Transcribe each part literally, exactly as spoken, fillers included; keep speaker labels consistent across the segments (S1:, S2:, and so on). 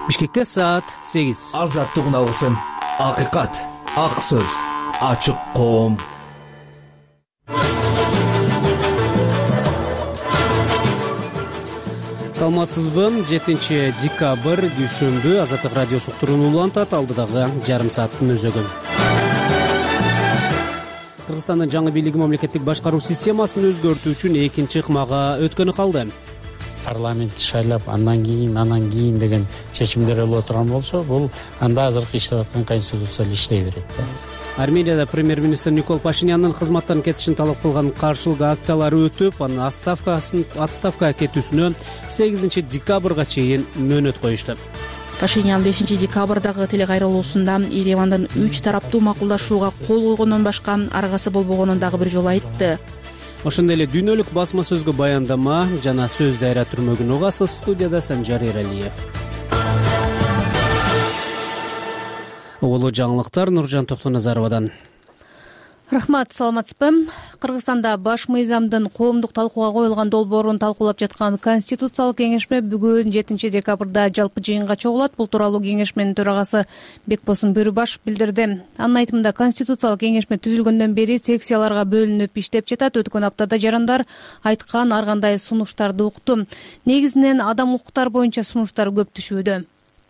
S1: Бишкекте саат сегиз.
S2: Азаттык үналгысын, акыйкат, ак сөз, ачык коом.
S1: Саламатсызбы? жетинчи декабрь дүйшөмбү Азаттык радиосу уктуруун улантат. Алдыдагы жарым сааттын өзөгү. Кыргызстандын жаңы бийлиги мамлекеттик башкаруу системасын өзгөртүү үчүн экинчи ыкмага өткөнү калды.
S3: Парламент шайлап андан кийин анан кийин деген чечимдер боло турган болсо, бул анда азыркы иштеп аткан конституция эле иштей берет да.
S1: Арменияда премьер-министр Никол Пашинянын кызматтан кетишин талап кылган каршылык акциялары өтүп, анын отставкасын отставкага кетүүсүнө сегизинчи декабрга чейин мөөнөт коюшту.
S4: Пашинян бешинчи декабрдагы телекайрылуусунда Еревандын үч тараптуу макулдашууга кол койгондон башка аргасы болбогонун дагы бир жолу айтты.
S1: Ошондой эле дүйнөлүк басма сөзгө баяндама жана сөз дайра түрмөгүн угасыз. Студияда Санжар Эралиев. Улуу жаңылыктар Нуржан Токтоназаровадан.
S5: Рахмат, саламатсызбы? Кыргызстанда баш мыйзамдын коомдук талкууга коюлган долбоорун талкуулап жаткан Конституциялык кеңешме бүгүн жетинчи декабрда жалпы жыйынга чогулат. Бул тууралуу кеңешменин төрагасы Бекбосун Бөрүбашев билдирди. Анын айтымында Конституциялык кеңешме түзүлгөндөн бери секцияларга бөлүнүп иштеп жатат. Өткөн аптада жарандар айткан ар кандай сунуштарды укту. Негизинен адам укуктары боюнча сунуштар көп түшүүдө.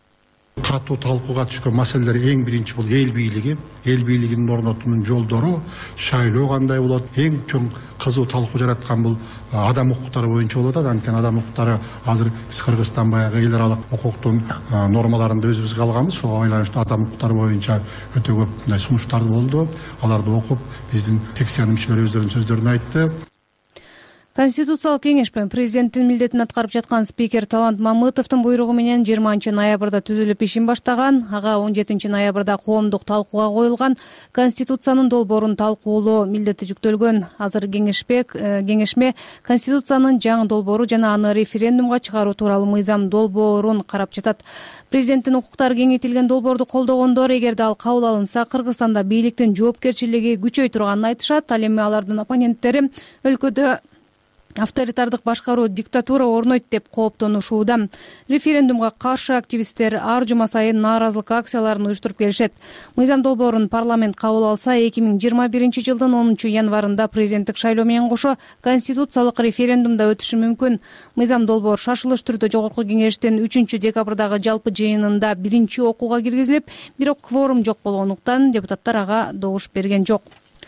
S6: Катуу талкууга түшкөн маселелер эң биринчи бул эл бийлиги, эл бийлигинин орнотуунун жолдору, шайлоо кандай болот, эң чоң кызуу талкуу жараткан бул адам укуктары боюнча болуп атат. Анткени адам укуктары азыр биз Кыргызстан баягы эл аралык укуктун нормаларында өзүбүзгө алганбыз. Ошого байланыштуу адам укуктары боюнча өтө көп мындай сунуштар болду. Аларды окуп, биздин секциянын мүчөлөрү өздөрүнүн сөздөрүн айтты.
S5: Конституциялык кеңешме президенттин милдетин аткарып жаткан спикер Талант Мамытовдун буйругу менен жыйырманчы ноябрда түзүлүп ишин баштаган. Ага он жетинчи ноябрда коомдук талкууга коюлган Конституциянын долбоорун талкуулоо милдети жүктөлгөн. Азыр кеңешме кеңешме Конституциянын жаңы долбоору жана аны референдумга чыгаруу тууралуу мыйзам долбоорун карап жатат. Президенттин укуктары кеңейтилген долбоорду колдогондор, эгерде ал кабыл алынса, Кыргызстанда бийликтин жоопкерчилиги күчөй турганын айтышат. Ал эми алардын оппоненттери өлкөдө авторитардык башкаруу, диктатура орнойт деп кооптонушууда. Референдумга каршы активисттер ар жума сайын нааразылык акцияларын уюштуруп келишет. Мыйзам долбоорун парламент кабыл алса, эки миң жыйырма биринчи жылдын онунчу январында президенттик шайлоо менен кошо конституциялык референдумда өтүшү мүмкүн. Мыйзам долбоор шашылыш түрдө жогорку кеңештин үчүнчү декабрдагы жалпы жыйынында биринчи окууга киргизилип, бирок кворум жок болгондуктан депутаттар ага добуш берген жок.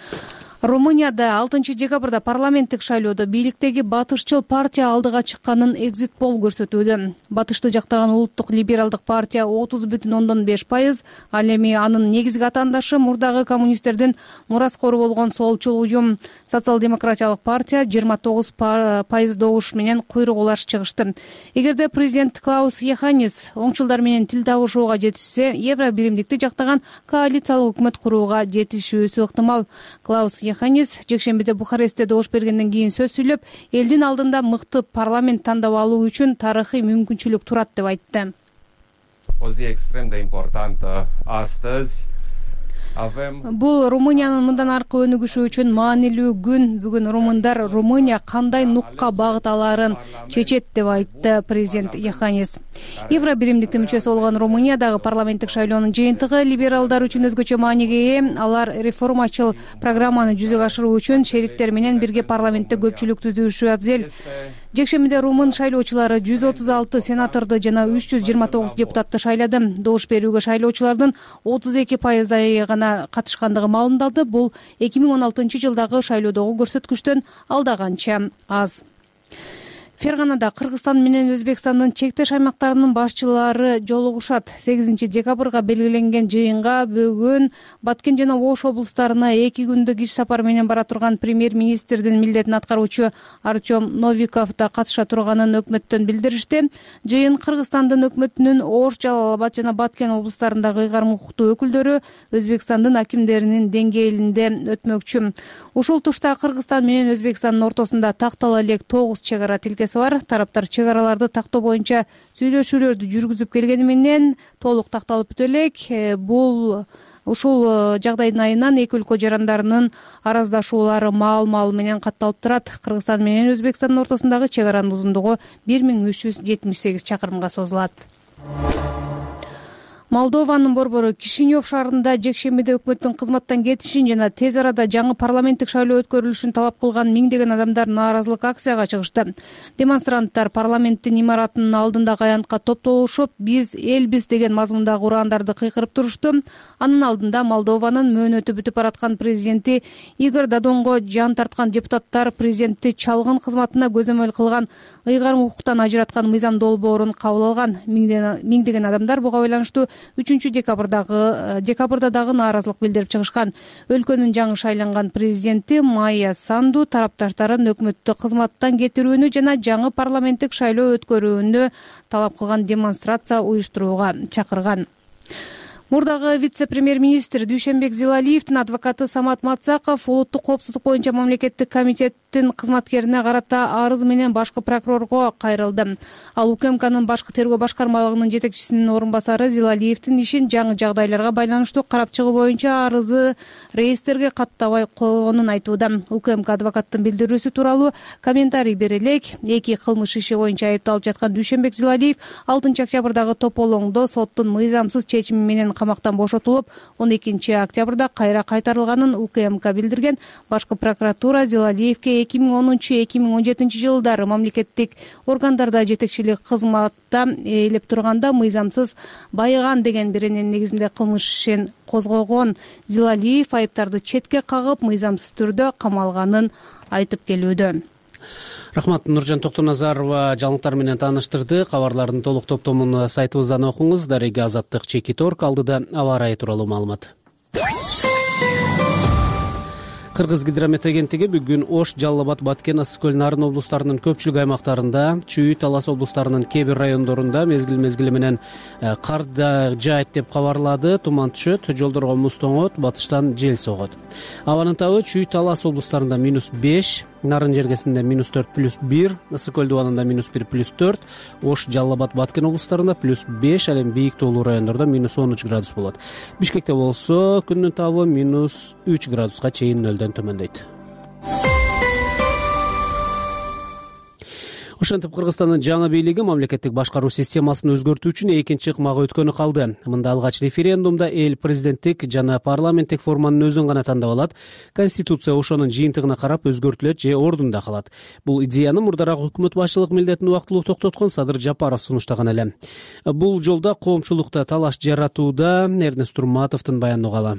S5: Румынияда алтынчы декабрда парламенттик шайлоодо бийликтеги батышчыл партия алдыга чыкканын экзит пол көрсөтүүдө. Батышты жактаган улуттук либералдык партия отуз бүтүн ондон беш пайыз, ал эми анын негизги атаандашы мурдагы коммунисттердин мураскору болгон солчул уюм Социал-демократиялык партия жыйырма тогуз пайыз добуш менен куйрук улаш чыгышты. Эгерде президент Клаус Йоханнис оңчулдар менен тил табышууга жетишсе, Евро биримдикти жактаган коалициялык өкмөт курууга жетишүүсү ыктымал. Клаус Йоханнис жекшембиде Бухарестте добуш бергенден кийин сөз сүйлөп, элдин алдында мыкты парламент тандап алуу үчүн тарыхый мүмкүнчүлүк турат деп айтты. Бул Румыниянын мындан аркы өнүгүшү үчүн маанилүү күн. Бүгүн румындар Румыния кандай нукка багыт алаарын чечет деп айтты президент Йоханнис. Евро биримдиктин мүчөсү болгон Румыниядагы парламенттик шайлоонун жыйынтыгы либералдар үчүн өзгөчө мааниге ээ. Алар реформачыл программаны жүзөгө ашыруу үчүн шериктер менен бирге парламентте көпчүлүк түзүшү абзел. Жекшембиде румын шайлоочулары жүз отуз алты сенаторду жана үч жүз жыйырма тогуз депутатты шайлады. Добуш берүүгө шайлоочулардын отуз эки пайыздай гана катышкандыгы маалымдалды. Бул эки миң он алтынчы жылдагы шайлоодогу көрсөткүчтөн алда канча аз. Ферганада Кыргызстан менен Өзбекстандын чектеш аймактарынын башчылары жолугушат. сегизинчи декабрга белгиленген жыйынга бүгүн Баткен жана Ош облустарына эки күндүк иш сапар менен бара турган премьер-министрдин милдетин аткаруучу Артем Новиков да катыша турганын өкмөттөн билдиришти. Жыйын Кыргызстандын өкмөтүнүн Ош, Жалал Абад жана Баткен облустарындагы ыйгарым укуктуу өкүлдөрү Өзбекстандын акимдеринин деңгээлинде өтмөкчү. Ушул тушта Кыргызстан менен Өзбекстандын ортосунда тактала элек тогуз чек ара тилкеси бар. Тараптар чек араларды тактоо боюнча сүйлөшүүлөрдү жүргүзүп келгени менен толук такталып бүтө элек. Бул ушул жагдайдын айынан эки өлкө жарандарынын араздашуулары маал-маал менен катталып турат. Кыргызстан менен Өзбекстандын ортосундагы чек аранын узундугу бир миң үч жүз жетимиш сегиз чакырымга созулат. Молдованын борбору Кишинев шаарында жекшембиде өкмөттүн кызматтан кетишин жана тез арада жаңы парламенттик шайлоо өткөрүлүшүн талап кылган миңдеген адамдар нааразылык акцияга чыгышты. Демонстранттар парламенттин имаратынын алдындагы аянтка топтолушуп, биз элбиз деген мазмундагы урандарды кыйкырып турушту. Анын алдында Молдованын мөөнөтү бүтүп бараткан президенти Игорь Додонго жан тарткан депутаттар президентти чалгын кызматына көзөмөл кылган ыйгарым укуктан ажыраткан мыйзам долбоорун кабыл алган. Миңдеген адамдар буга байланыштуу үчүнчү декабрдагы декабрда дагы нааразылык билдирип чыгышкан. Өлкөнүн жаңы шайланган президенти Майя Санду тарапташтарын өкмөттү кызматтан кетирүүнү жана жаңы парламенттик шайлоо өткөрүүнү талап кылган демонстрация уюштурууга чакырган. Мурдагы вице-премьер-министр Дүйшөнбек Зилалиевдин адвокаты Самат Мацаков улуттук коопсуздук боюнча мамлекеттик комитеттин кызматкерине карата арыз менен башкы прокурорго кайрылды. Ал УКМКнын башкы тергөө башкармалыгынын жетекчисинин орун басары Зилалиевдин ишин жаңы жагдайларга байланыштуу карап чыгуу боюнча арызы реестрге каттабай койгонун айтууда. УКМК адвокаттын билдирүүсү тууралуу комментарий бере элек. Эки кылмыш иши боюнча айыпталып жаткан Дүйшөнбек Зилалиев алтынчы октябрдагы тополоңдо соттун мыйзамсыз чечими менен камактан бошотулуп, он экинчи октябрда кайра кайтарылганын УКМК билдирген. Башкы прокуратура Зилалиевке эки миң онунчу эки миң он жетинчи жылдары мамлекеттик органдарда жетекчилик кызматта ээлеп турганда мыйзамсыз байыган деген биренин негизинде кылмыш ишин козгогон. Зилалиев айыптарды четке кагып, мыйзамсыз түрдө камалганын айтып келүүдө.
S1: Рахмат, Нуржан Токтоназарова жаңылыктар менен тааныштырды. Кабарлардын толук топтомун сайтыбыздан окуңуз. Дарега Азаттык Чекиторг алдыда аба ырайы тууралуу маалымат. Кыргыз гидромет агенттиги бүгүн Ош, Жалал Абад, Баткен, Ысык көл, Нарын облустарынын көпчүлүк аймактарында, Чүй, Талас облустарынын кээ бир райондорунда мезгил-мезгили менен кар да жаайт деп кабарлады. Туман түшөт, жолдорго муз тоңот, батыштан жел согот. Абанын табы Чүй, Талас облустарында минус беш, Нарын жергесинде минус төрт плюс бир, Ысык көл дубанында минус бир плюс төрт, Ош, Жалал Абад, Баткен облустарында плюс беш, ал эми бийик тоолуу райондордо минус он үч градус болот. Бишкекте болсо күндүн табы минус үч градуска чейин нөлдөн төмөндөйт. Ошентип Кыргызстандын жаңы бийлиги мамлекеттик башкаруу системасын өзгөртүү үчүн экинчи ыкмак өткөнү калды. Мында алгач референдумда эл президенттик жана парламенттик форманын өзүн гана тандап алат. Конституция ошонун жыйынтыгына карап өзгөртүлөт же ордунда калат. Бул идеяны мурдараак өкмөт башчылык милдетин убактылуу токтоткон Садыр Жапаров сунуштаган эле. Бул жолда коомчулукта талаш жаратууда Эрнест Турматовдун баянын угалы.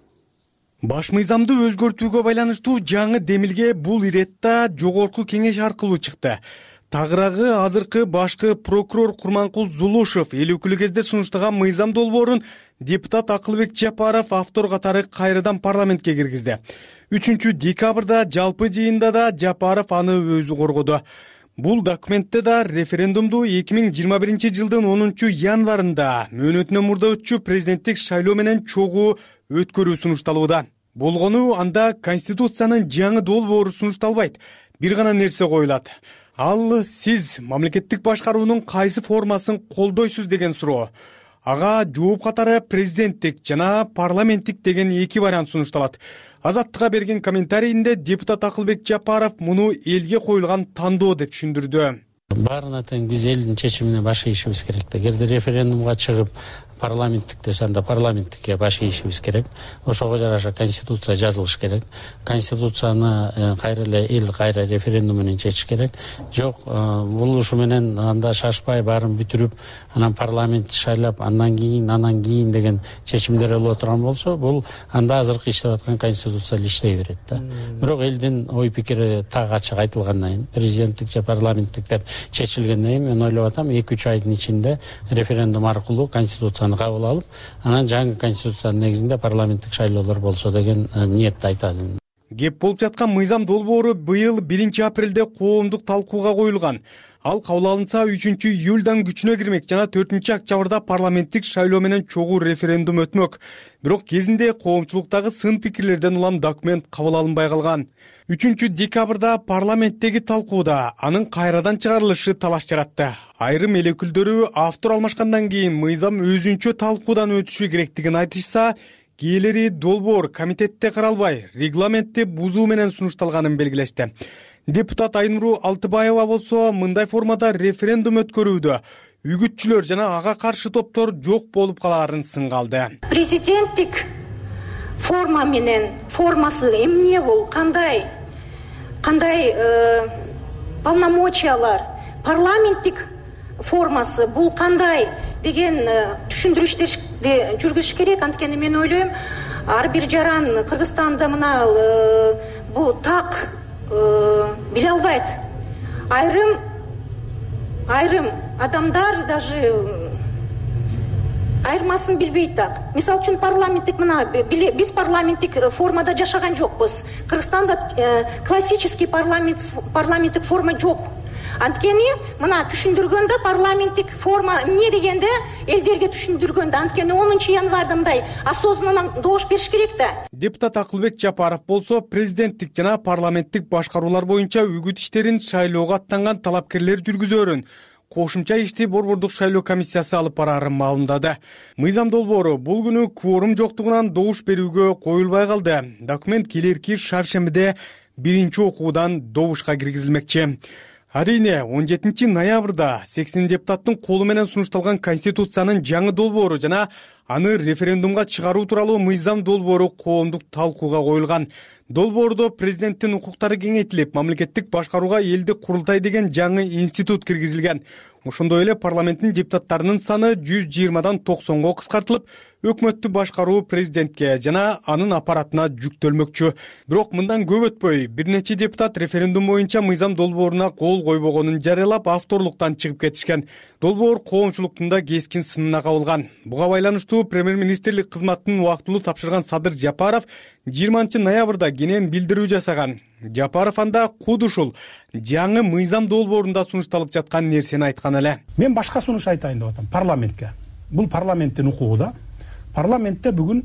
S7: Баш мыйзамды өзгөртүүгө байланыштуу жаңы демилге бул иретта жогорку кеңеш аркылуу чыкты. Тагыраагы азыркы башкы прокурор Курманкул Зулушев эл өкүлү кезде сунуштаган мыйзам долбоорун депутат Акылбек Жапаров автор катары кайрадан парламентке киргизди. үчүнчү декабрда жалпы жыйында да Жапаров аны өзү коргоду. Бул документте да референдумду эки миң жыйырма биринчи жылдын онунчу январында мөөнөтүнөн мурда өтчү президенттик шайлоо менен чогуу өткөрүү сунушталууда. Болгону анда Конституциянын жаңы долбоору сунушталбайт. Бир гана нерсе коюлат. Ал сиз мамлекеттик башкаруунун кайсы формасын колдойсуз деген суроо. Ага жооп катары президенттик жана парламенттик деген эки вариант сунушталат. Азаттыкка берген комментарийинде депутат Акылбек Жапаров муну элге коюлган тандоо деп түшүндүрдү.
S3: Баарына тең биз элдин чечимине баш ийишибиз керек. Эгерде референдумга чыгып парламенттик десе анда парламенттикке баш ийишибиз керек. Ошого жараша конституция жазылыш керек. Конституцияны кайра эле эл кайра референдум менен чечиш керек. Жок, бул ушу менен анда шашпай баарын бүтүрүп, анан парламент шайлап, андан кийин, анан кийин деген чечимдер боло турган болсо, бул анда азыркы иштеп аткан конституция эле иштей берет да. Бирок элдин ой пикири так ачык айтылгандан кийин, президенттик же парламенттик деп чечилгенден кийин мен ойлоп атам, эки үч айдын ичинде референдум аркылуу конституцияны кабыл алып, анан жаңы конституциянын негизинде парламенттик шайлоолор болсо деген ниетти айтат.
S7: Кеп болуп жаткан мыйзам долбоору быйыл биринчи апрелде коомдук талкууга коюлган. Ал кабыл алынса үчүнчү июлдан күчүнө кирмек жана төртүнчү октябрда парламенттик шайлоо менен чогуу референдум өтмөк. Бирок кезинде коомчулуктагы сын пикирлерден улам документ кабыл алынбай калган. үчүнчү декабрда парламенттеги талкууда анын кайрадан чыгарылышы талаш жаратты. Айрым эл өкүлдөрү автор алмашкандан кийин мыйзам өзүнчө талкуудан өтүшү керектигин айтышса, кээleri долбоор комитетте каралбай, регламентти бузуу менен сунушталганын белгилешти. Депутат Айнуру Алтыбаева болсо мындай формада референдум өткөрүүдө үгүтчүлөр жана ага каршы топтор жок болуп калаарын сынга алды.
S8: Президенттик форма менен формасы эмне бул, кандай кандай полномочиялар, парламенттик формасы бул кандай деген түшүндүрүштөрдү жүргүзүш керек. Анткени мен ойлойм, ар бир жаран Кыргызстанда мына бул так биле албайт. Айрым айрым адамдар даже айырмасын билбейт так. Мисал үчүн парламенттик мына биз парламенттик формада жашаган жокпуз. Кыргызстанда классический парламент парламенттик форма жок. Анткени мына түшүндүргөндө парламенттик форма эмне дегенде элдерге түшүндүргөндө, анткени онунчу январда мындай осознанно добуш бериш керек да.
S7: Депутат Акылбек Жапаров болсо президенттик жана парламенттик башкаруулар боюнча үгүт иштерин шайлоого аттанган талапкерлер жүргүзөрүн кошумча ишти Борбордук шайлоо комиссиясы алып бараарын маалымдады. Мыйзам долбоору бул күнү кворум жоктугунан добуш берүүгө коюлбай калды. Документ келерки шаршембиде биринчи окуудан добушка киргизилмекчи. Арине он жетинчи ноябрда сексен депутаттын колу менен сунушталган Конституциянын жаңы долбоору жана аны референдумга чыгаруу тууралуу мыйзам долбоору коомдук талкууга коюлган. Долбоордо президенттин укуктары кеңейтилип, мамлекеттик башкарууга элдик курултай деген жаңы институт киргизилген. Ошондой эле парламенттин депутаттарынын саны жүз жыйырмадан токсонго кыскартылып, өкмөттү башкаруу президентке жана анын аппаратына жүктөлмөкчү. Бирок мындан көп өтпөй, бир нече депутат референдум боюнча мыйзам долбооруна кол койбогонун жарыялап, авторлуктан чыгып кетишкен. Долбоор коомчулуктун да кескин сынына кабылган. Буга байланыштуу премьер-министрлик кызматын убактылуу тапшырган Садыр Жапаров жыйырманчы ноябрда кенен билдирүү жасаган. Жапаров анда куд ушул жаңы мыйзам долбоорунда сунушталып жаткан нерсени айткан эле.
S9: Мен башка сунуш айтайын деп атам парламентке. Бул парламенттин укугу да. Парламентте бүгүн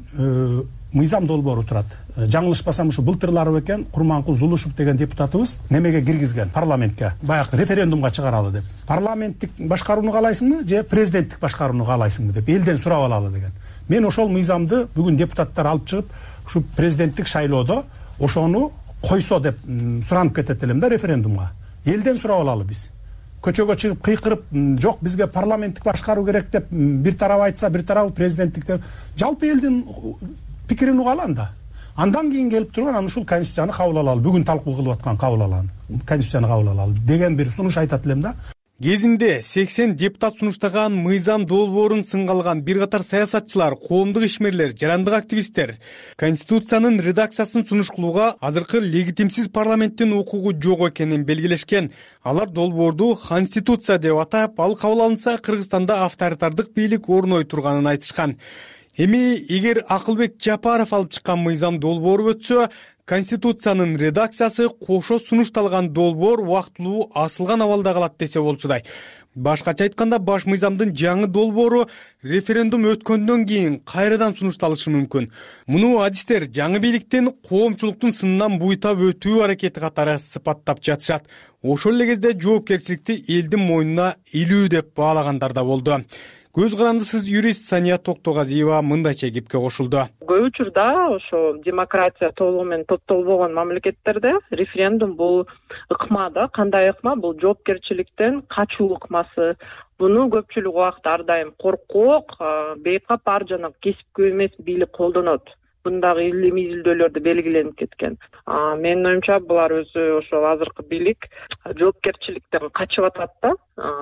S9: мыйзам долбоору турат. Жаңылышпасам ушу былтырлары экен Курманкул Зулушев деген депутатыбыз немеге киргизген парламентке. Баягы референдумга чыгаралы деп. Парламенттик башкарууну каалайсыңбы же президенттик башкарууну каалайсыңбы деп элден сурап алалы деген. Мен ошол мыйзамды бүгүн депутаттар алып чыгып, ушу президенттик шайлоодо ошону койсо деп суранып кетет элем да референдумга. Элден сурап алалы биз. Көчөгө чыгып кыйкырып, жок бизге парламенттик башкаруу керек деп бир тарап айтса, бир тарабы президенттик деп жалпы элдин пикирин угалы анда. Андан кийин келип турган аны ушул конституцияны кабыл алалы, бүгүн талкуу кылып аткан кабыл алалы, конституцияны кабыл алалы деген бир сунуш айтат элем да.
S7: Кезинде сексен депутат сунуштаган мыйзам долбоорун сынга алган бир катар саясатчылар, коомдук ишмерлер, жарандык активисттер Конституциянын редакциясын сунуш кылууга азыркы легитимсиз парламенттин укугу жок экенин белгилешкен. Алар долбоорду Конституция деп атап, ал кабыл алынса Кыргызстанда авторитардык бийлик орной турганын айтышкан. Эми эгер Акылбек Жапаров алып чыккан мыйзам долбоору өтсө, Конституциянын редакциясы кошо сунушталган долбоор убактылуу асылган абалда калат десе болчудай. Башкача айтканда, баш мыйзамдын жаңы долбоору референдум өткөндөн кийин кайрадан сунушталышы мүмкүн. Муну адистер жаңы бийликтен коомчулуктун сынынан буйтап өтүү аракети катары сыпаттап жатышат. Ошол эле кезде жоопкерчиликти элдин мойнуна илүү деп баалагандар да болду. Көз карандысыз юрист Сания Токтогазиева мындайча кепке кошулду.
S10: Көп учурда ошо демократия толугу менен топтолбогон мамлекеттерде референдум бул ыкма да, кандай ыкма? Бул жоопкерчиликтен качуу ыкмасы. Буну көпчүлүк убакта ар дайым коркок, бейкапар жана кесипкөй эмес бийлик колдонот. Бундагы илимий изилдөөлөрдө белгиленип кеткен. Менин оюмча булар өзү ошол азыркы бийлик жоопкерчиликтен качып атат да.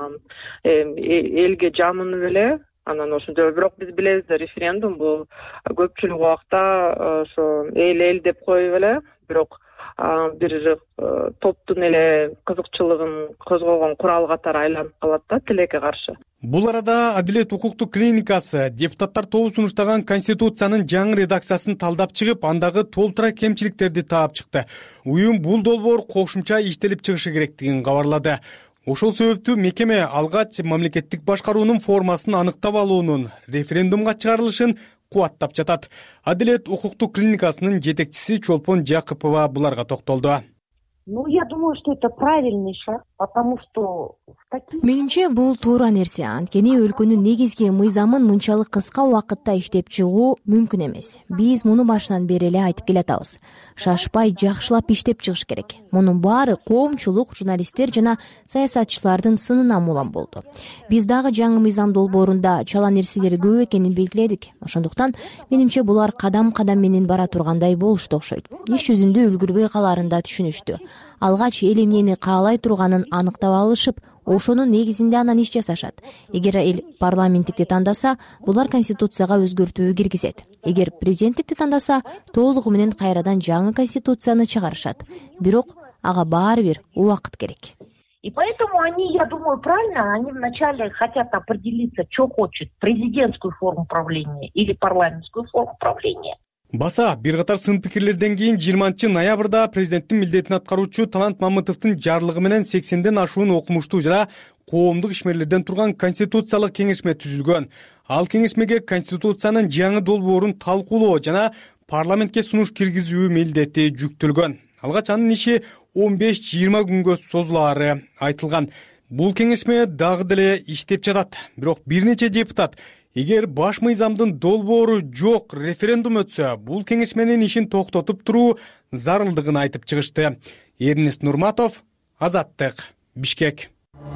S10: Элге жамынып эле анан ошондой. Бирок биз билебиз да, референдум бул көпчүлүк убакта ошо эл эл деп коюп эле, бирок бир топтун эле кызыкчылыгын козгогон курал катары айланып калат да тилекке каршы.
S7: Бул арада Адилет укуктук клиникасы депутаттар тобу сунуштаган Конституциянын жаңы редакциясын талдап чыгып, андагы толтура кемчиликтерди таап чыкты. Уюм бул долбоор кошумча иштелип чыгышы керектигин кабарлады. Ошол себептүү мекеме алгач мамлекеттик башкаруунун формасын аныктап алуунун референдумга чыгарылышын кубаттап жатат. Адилет укуктук клиникасынын жетекчиси Чолпон Жакыпова буларга токтолду.
S11: Ну, я думаю, что это правильный шаг, потому что
S12: менимче бул туура нерсе. Анткени өлкөнүн негизги мыйзамын мынчалык кыска убакытта иштеп чыгуу мүмкүн эмес. Биз муну башынан бери эле айтып келатабыз. Шашпай жакшылап иштеп чыгыш керек. Мунун баары коомчулук, журналисттер жана саясатчылардын сынына мулам болду. Биз дагы жаңы мыйзам долбоорунда чала нерселер көп экенин белгиледик. Ошондуктан менимче булар кадам-кадам менен бара тургандай болушту окшойт. Иш жүзүндө үлгүрбөй калаарын да түшүнүштү. Алгач эл эмнени каалай турганын аныктап алышып, ошонун негизинде анан иш жасашат. Эгер эл парламенттикти тандаса, булар конституцияга өзгөртүү киргизет. Эгер президенттикти тандаса, толугу менен кайрадан жаңы конституцияны чыгарышат. Бирок ага баары бир убакыт керек.
S11: И поэтому они, я думаю, правильно, они вначале хотят определиться, что хочет, президентскую форму правления или парламентскую форму правления.
S7: Баса бир катар сын пикирлерден кийин жыйырманчы ноябрда президенттин милдетин аткаруучу Талант Мамытовдун жарлыгы менен сексенден ашуун окумуштуу жана коомдук ишмерлерден турган конституциялык кеңешме түзүлгөн. Ал кеңешмеге конституциянын жаңы долбоорун талкуулоо жана парламентке сунуш киргизүү милдети жүктөлгөн. Алгач анын иши он беш жыйырма күнгө созулаары айтылган. Бул кеңешме дагы деле иштеп жатат. Бирок бир нече депутат эгер баш мыйзамдын долбоору жок референдум өтсө, бул кеңешменин ишин токтотуп туруу зарылдыгын айтып чыгышты. Эрнест Нурматов, Азаттык, Бишкек.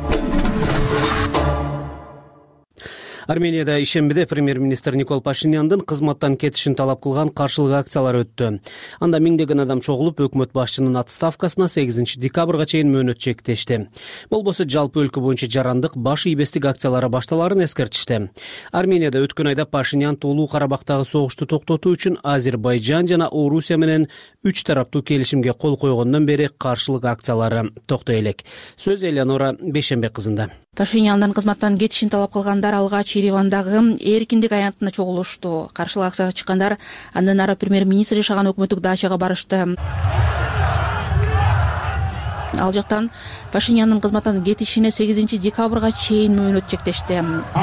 S1: Арменияда ишембиде премьер-министр Никол Пашиняндын кызматтан кетишин талап кылган каршылык акциялар өттү. Анда миңдеген адам чогулуп, өкмөт башчынын отставкасына сегизинчи декабрга чейин мөөнөт чектешти. Болбосо жалпы өлкө боюнча жарандык баш ийбестик акциялары башталарын эскертишти. Арменияда өткөн айда Пашинян Тоолуу Карабактагы согушту токтотуу үчүн Азербайжан жана Орусия менен үч тараптуу келишимге кол койгондон бери каршылык акциялары токтой элек. Сөз Элеонора Бейшембек кызында.
S4: Пашиняндын кызматтан кетишин талап кылгандар алгач Еревандагы эркиндик аянтында чогулушту. Каршылык акцияга чыккандар андан ары премьер-министр жашаган өкмөттүк дачага барышты. Ал жактан Пашиняндын кызматтан кетишине сегизинчи декабрга чейин мөөнөт чектешти.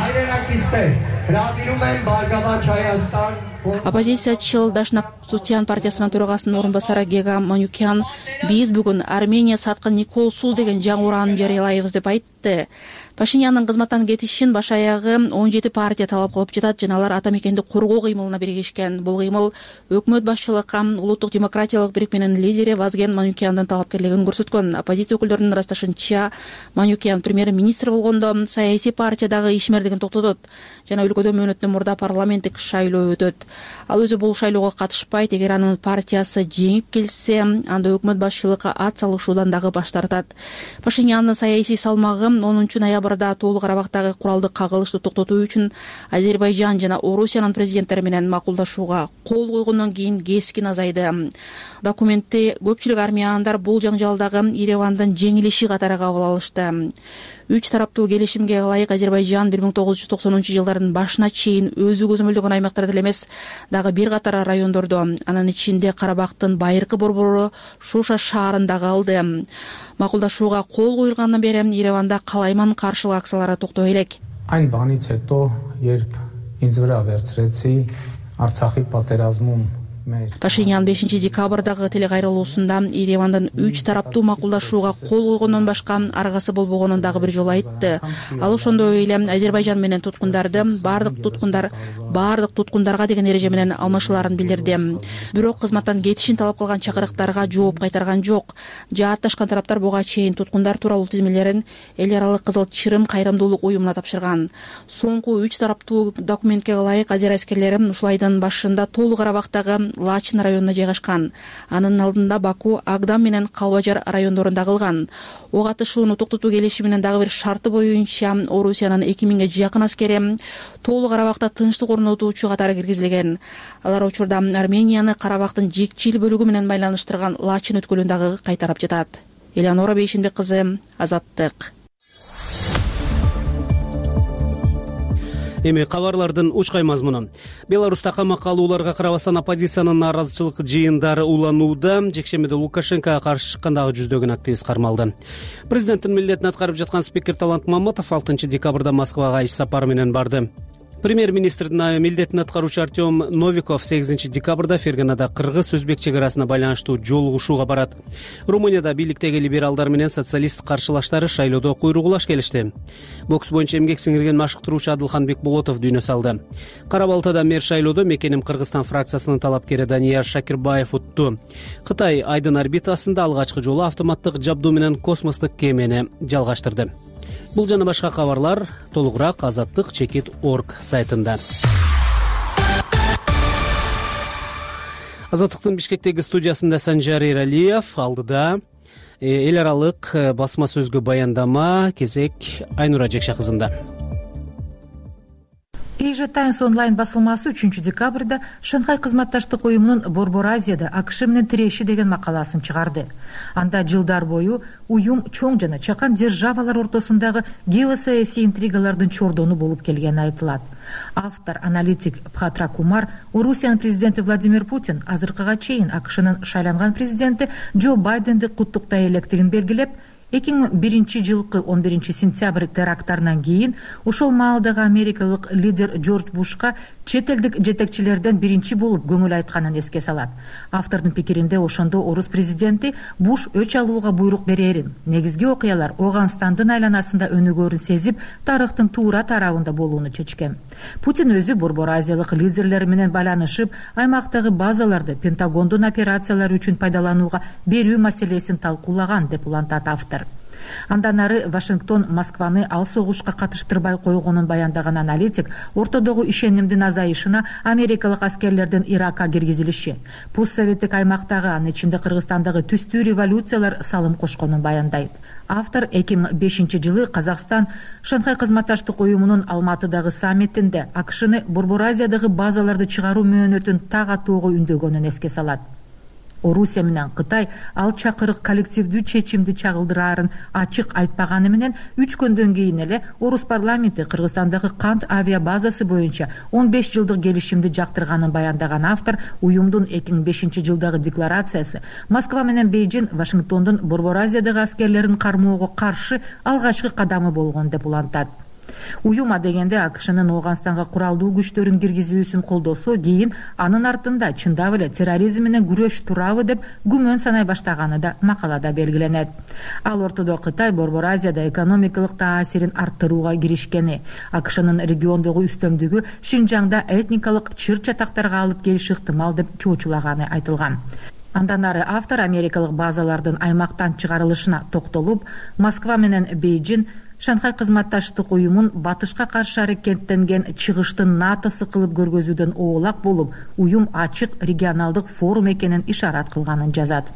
S4: Оппозициячыл Дашнак Сутян партиясынын төрагасынын орун басары Гега Манюкян биз бүгүн Армения саткын Николсуз деген жаңы ураанын жарыялайбыз деп айтты. Пашиняндын кызматтан кетишин баш аягы он жети партия талап кылып жатат жана алар ата мекенди коргоо кыймылына биригишкен. Бул кыймыл өкмөт башчылыкка улуттук демократиялык бирикменин лидери Вазген Манюкяндын талапкерлигин көрсөткөн. Оппозиция өкүлдөрүнүн ырасташынча Манюкян премьер-министр болгондо саясий партиядагы ишмердигин токтотот жана өлкөдө мөөнөттөн мурда парламенттик шайлоо өтөт. Ал өзү бул шайлоого катышпайт. Эгер анын партиясы жеңип келсе, анда өкмөт башчылыкка ат салышуудан дагы баш тартат. Пашиняндын саясий салмагы онунчу ноябрда Тоолуу Карабактагы куралдык кагылышты токтотуу үчүн Азербайжан жана Орусиянын президенттери менен макулдашууга кол койгондон кийин кескин азайды. Документти көпчүлүк армяндар бул жаңжалдагы Еревандын жеңилиши катары кабыл алышты. Үч тараптуу келишимге ылайык Азербайжан бир миң тогуз жүз токсонунчу жылдардын башына чейин өзү көзөмөлдөгөн аймактарда эле эмес, дагы бир катар райондордо, анын ичинде Карабактын байыркы борбору Шуша шаарындагы алды. Макулдашууга кол коюлгандан бери Ереванда калайман каршылык акциялары токтой элек.
S13: Այն բանից հետո, երբ ինձ վրա վերցրեցի Արցախի պատերազմում
S4: Пашинян бешинчи декабрдагы телекайрылуусунда Еревандын үч тараптуу макулдашууга кол койгондон башка аргасы болбогонун дагы бир жолу айтты. Ал ошондой эле Азербайжан менен туткундарды бардык туткундар бардык туткундарга деген эреже менен алмашууларын билдирди. Бирок кызматтан кетишин талап кылган чакырыктарга жооп кайтарган жок. Жаатташкан тараптар буга чейин туткундар тууралуу тизмелерин эл аралык Кызыл Чырым кайрымдуулук уюмуна тапшырган. Соңку үч тараптуу документке ылайык азер аскерлери ушул айдын башында Тоолуу Карабактагы Лачин районуна жайгашкан. Анын алдында Баку, Агдам менен Калбажар райондорунда кылган. Ок атышууну токтотуу келишиминин дагы бир шарты боюнча Орусиянын эки миңге жакын аскери Тоолуу Карабакта тынчтык орнотуучу катары киргизилген. Алар учурда Арменияны Карабактын жекчил бөлүгү менен байланыштырган Лачин өткөлүн дагы кайтарып жатат. Элеонора Бейшембек кызы, Азаттык.
S1: Эми кабарлардын учкай мазмуну. Беларуста камакка алууларга карабастан оппозициянын нааразычылык жыйындары уланууда. Жекшембиде Лукашенкого каршы чыккандагы жүздөгөн активист кармалды. Президенттин милдетин аткарып жаткан спикер Талант Мамытов алтынчы декабрда Москвага иш сапары менен барды. Премьер министрдин милдетин аткаруучу Артем Новиков сегизинчи декабрда Ферганада кыргыз-өзбек чек арасына байланыштуу жолугушууга барат. Румынияда бийликтеги либералдар менен социалист каршылаштары шайлоодо куйругулаш келишти. Бокс боюнча эмгек сиңирген машыктыруучу Адылхан Бекболотов дүйнө салды. Кара Балтада мэр шайлоодо Мекеним Кыргызстан фракциясынын талапкери Данияр Шакирбаев утту. Кытай Айдын орбитасында алгачкы жолу автоматтык жабдуу менен космостук кемени жалгаштырды. Бул жана башка кабарлар толугураак азаттык чекит точка орг сайтында. Азаттыктын Бишкектеги студиясында Санжар Эралиев, алдыда эл аралык басма сөзгө баяндама кезек Айнура Жекша кызында.
S14: Asia Times онлайн басылмасы үчүнчү декабрда Шанхай кызматташтык уюмунун Борбор Азияда АКШ менен тиреши деген макаласын чыгарды. Анда жылдар бою уюм чоң жана чакан державалар ортосундагы геосаясий интригалардын чордону болуп келгени айтылат. Автор, аналитик Пхатра Кумар Орусиянын президенти Владимир Путин азыркыга чейин АКШнын шайланган президенти Джо Байденди куттуктай электигин белгилеп, эки миң биринчи жылкы он биринчи сентябрь теракттарынан кийин ошол маалдагы америкалык лидер Джордж Бушка чет элдик жетекчилерден биринчи болуп көңүл айтканын эске салат. Автордун пикиринде ошондо орус президенти Буш өч алууга буйрук берерин, негизги окуялар Оганстандын айланасында өнүгөрүн сезип, тарыхтын туура тарабында болууну чечкен. Путин өзү Борбор Азиялык лидерлер менен байланышып, аймактагы базаларды Пентагондун операциялары үчүн пайдаланууга берүү маселесин талкуулаган деп улантат автор. Андан ары Вашингтон Москваны ал согушка катыштырбай койгонун баяндаган аналитик ортодогу ишенимдин азайышына америкалык аскерлердин Иракка киргизилиши, постсоветтик аймактагы, анын ичинде Кыргызстандагы түстүү революциялар салым кошконун баяндайт. Автор эки миң бешинчи жылы Казакстан Шанхай кызматташтык уюмунун Алматыдагы саммитинде АКШны Борбор Азиядагы базаларды чыгаруу мөөнөтүн так атоого үндөгөнүн эске салат. Орусия менен Кытай ал чакырык коллективдүү чечимди чагылдырарын ачык айтпаганы менен үч күндөн кийин эле Орус парламенти Кыргызстандагы кант авиа базасы боюнча он беш жылдык келишимди жактырганын баяндаган автор уюмдун эки миң бешинчи жылдагы декларациясы Москва менен Бейжин Вашингтондун Борбор Азиядагы аскерлерин кармоого каршы алгачкы кадамы болгон деп улантат. Уюм адегенде АКШнын Оганстанга куралдуу күчтөрүн киргизүүсүн колдосо, кийин анын артында чындап эле терроризм менен күрөш турабы деп күмөн санай баштаганы да макалада белгиленет. Ал ортодо Кытай Борбор Азияда экономикалык таасирин арттырууга киришкени, АКШнын региондогу үстөмдүгү Шинжаңда этникалык чыр-чатактарга алып келиши ыктымал деп чоочулаганы айтылган. Андан ары автор америкалык базалардын аймактан чыгарылышына токтолуп, Москва менен Бейжин Шанхай кызматташтык уюмун батышка каршы аракеттенген чыгыштын натасы кылып көргөзүүдөн оолак болуп, уюм ачык регионалдык форум экенин ишарат кылганын жазат.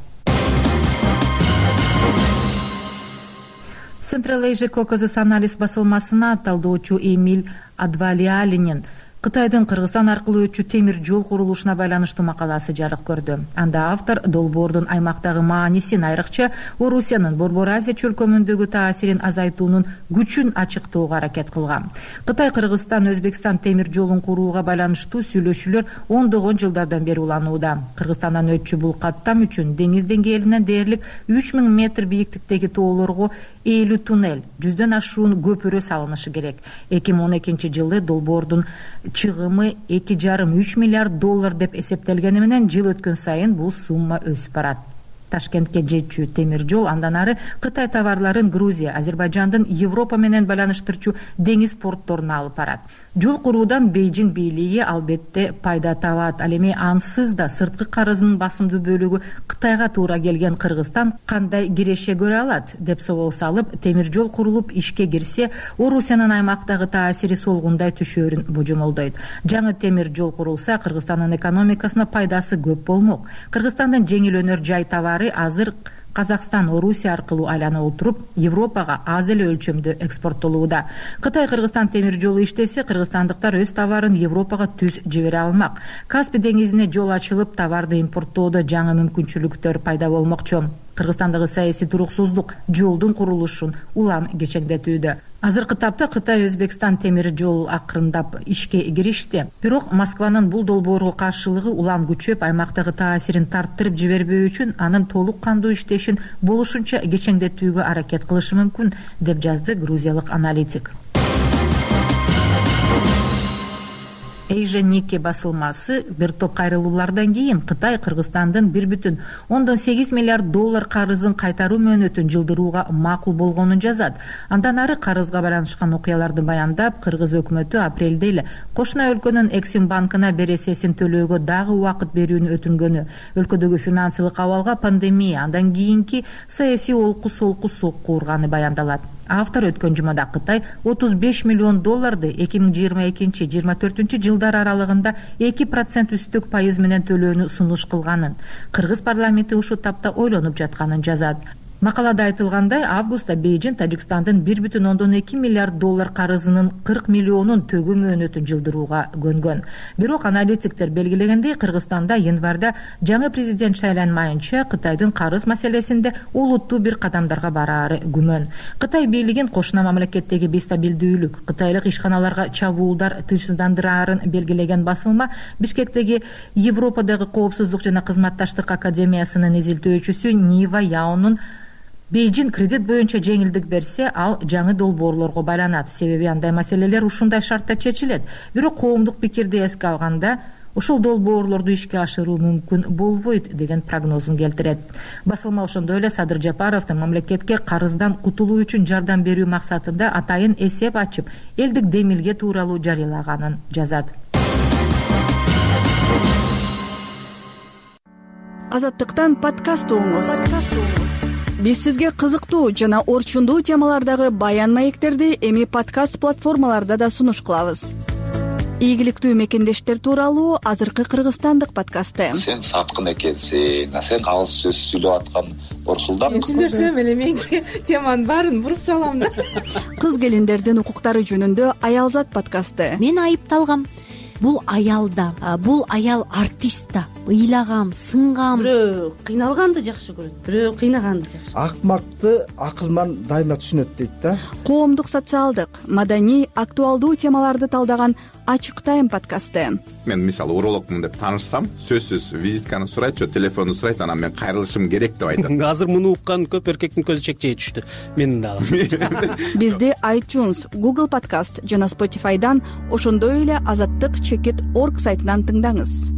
S14: Central Asia Caucasus анализ басылмасына талдоочу Эмиль Адвалиалинин Кытайдын Кыргызстан аркылуу өтчү темир жол курулушуна байланыштуу макаласы жарык көрдү. Анда автор долбоордун аймактагы маанисин, айрыкча Орусиянын Борбор Азия чөлкөмүндөгү таасирин азайтуунун күчүн ачыктоого аракет кылган. Кытай Кыргызстан Өзбекстан темир жолун курууга байланыштуу сүйлөшүүлөр ондогон жылдардан бери уланууда. Кыргызстандан өтчү бул каттам үчүн деңиз деңгээлинен дээрлик үч миң метр бийиктиктеги тоолорго элүү туннель, жүздөн ашуун көпүрө салынышы керек. эки миң он экинчи жылы долбоордун чыгымы эки жарым үч миллиард доллар деп эсептелгени менен жыл өткөн сайын бул сумма өсүп барат. Ташкентке жетчү темир жол андан ары Кытай товарларын Грузия, Азербайжандын Европа менен байланыштырчу деңиз портторуна алып барат. Жол куруудан Бейжин бийлиги албетте пайда табат. Ал эми ансыз да сырткы карыздын басымдуу бөлүгү Кытайга туура келген Кыргызстан кандай киреше көрө алат деп собол салып, темир жол курулуп ишке кирсе, Орусиянын аймактагы таасири солгундай түшөөрүн божомолдойт. Жаңы темир жол курулса, Кыргызстандын экономикасына пайдасы көп болмок. Кыргызстандын жеңил өнөр жай товары азыр Казакстан Орусия аркылуу айлана отуруп, Европага аз эле өлчөмдө экспорттолууда. Кытай-Кыргызстан темир жолу иштесе, кыргызстандыктар өз товарын Европага түз жибере алмак. Каспий деңизине жол ачылып, товарды импорттоодо жаңы мүмкүнчүлүктөр пайда болмокчу. Кыргызстандагы саясий туруксуздук жолдун курулушун улам кечеңдетүүдө. Азыркы тапта Кытай Өзбекстан темир жол акырындап ишке киришти. Бирок Москванын бул долбоорго каршылыгы улам күчөп, аймактагы таасирин тарттырып жибербөө үчүн анын толук кандуу иштешин болушунча кечеңдетүүгө аракет кылышы мүмкүн, деп жазды грузиялык аналитик. Эйжа Нике басылмасы бир топ кайрылуулардан кийин Кытай Кыргызстандын бир бүтүн ондон сегиз миллиард доллар карызын кайтаруу мөөнөтүн жылдырууга макул болгонун жазат. Андан ары карызга байланышкан окуяларды баяндап, Кыргыз өкмөтү апрелде эле кошуна өлкөнүн Эксим банкына бересесин төлөөгө дагы убакыт берүүнү өтүнгөнү, өлкөдөгү финансылык абалга пандемия, андан кийинки саясий олку солку сокку урганы баяндалат. Автор өткөн жумада Кытай отуз беш миллион долларды эки миң жыйырма экинчи — жыйырма төртүнчү жылдар аралыгында эки процент үстүк пайыз менен төлөөнү сунуш кылганын, Кыргыз парламенти ушул тапта ойлонуп жатканын жазат. Макалада айтылгандай, августта Бейжин Тажикстандын бир бүтүн ондон эки миллиард доллар карызынын кырк миллионун төгүү мөөнөтүн жылдырууга көнгөн. Бирок аналитиктер белгилегендей, Кыргызстанда январда жаңы президент шайланмайынча Кытайдын карыз маселесинде олуттуу бир кадамдарга бараары күмөн. Кытай бийлигин кошуна мамлекеттеги бестабилдүүлүк, кытайлык ишканаларга чабуулдар тынчсыздандыраарын белгилеген басылма Бишкектеги Европадагы коопсуздук жана кызматташтык академиясынын изилтөөчүсү Нива Яонун Бейжин кредит боюнча жеңилдик берсе, ал жаңы долбоорлорго байланат. Себеби андай маселелер ушундай шартта чечилет. Бирок коомдук пикирди эске алганда, ошол долбоорлорду ишке ашыруу мүмкүн болбойт деген прогнозун келтирет. Басылма ошондой эле Садыр Жапаровдун мамлекетке карыздан кутулуу үчүн жардам берүү максатында атайын эсеп ачып, элдик демилге тууралуу жарыялаганын жазат.
S15: Азаттыктан подкаст угуңуз. Биз сизге кызыктуу жана орчундуу темалардагы баян маектерди эми подкаст платформаларда да сунуш кылабыз. Ийгиликтүү мекендештер тууралуу азыркы кыргызстандык подкасты.
S16: Сен саткын экенсиң, а сен калыс сөз сүйлөп аткан Борсулдан.
S17: Мен сүйлөсөм эле менин теманын баарын буруп салам да.
S15: Кыз келиндердин укуктары жөнүндө Аялзат подкасты.
S12: Мен айыпталгам. Бул аял да, бул аял артист да. Ыйлагам, сынгам.
S17: Бирөө кыйналганды жакшы көрөт, бирөө кыйнаганды жакшы.
S18: Акмакты акылман дайыма түшүнөт дейт да.
S15: Коомдук, социалдык, маданий, актуалдуу темаларды талдаган Ачык тайм подкасты.
S19: Мен мисалы урологмун деп таанышсам, сөзсүз визитканы сурайт, же телефонду сурайт, анан мен кайрылышым керек деп айтат.
S1: Азыр муну уккан көп эркектин көзү чекчей түштү. Менин дагы.
S15: Бизди iTunes, Google Podcast жана Spotify'дан, ошондой эле азаттык чекит точка орг сайтынан тыңдаңыз.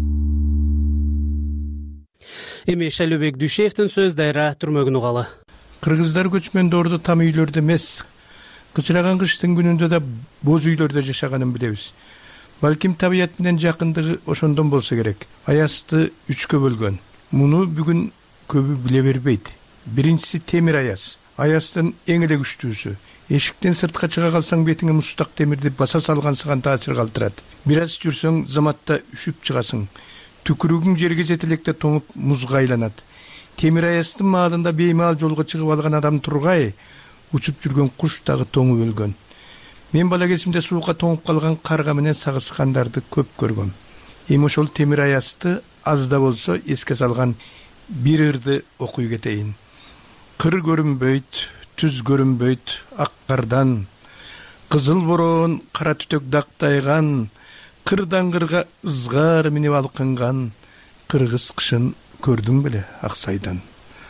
S1: Эми Шайлообек Дүйшеевдин сөз дайра түрмөгүн угалы.
S9: Кыргыздар көчмөндөрдү там үйлөрдө эмес, кычыраган кыштын күнүндө да боз үйлөрдө жашаганын билебиз. Балким табият менен жакындыгы ошондон болсо керек. Аязды үчкө бөлгөн. Муну бүгүн көбү биле бербейт. Биринчиси темир аяз. Аяздын эң эле күчтүүсү. Эшиктен сыртка чыга калсаң бетиңе мустак темирди баса салгансыган таасир калтырат. Бир аз жүрсөң заматта үшүп чыгасың. Түкүрүгүң жерге жете электе тоңуп музга айланат. Темир аяздын маалында беймаал жолго чыгып алган адам тургай, учуп жүргөн куш дагы тоңуп өлгөн. Мен бала кезимде суукка тоңуп калган карга менен сагышкандарды көп көргөм. Эми ошол темир аязды аз да болсо эске салган бир ырды окуй кетейин. Кыр көрүнбөйт, түз көрүнбөйт ак кардан, кызыл бороон кара түтөк дактайган, кырдан кырга ызгар минип алкынган, кыргыз кышын көрдүң беле Аксайдан.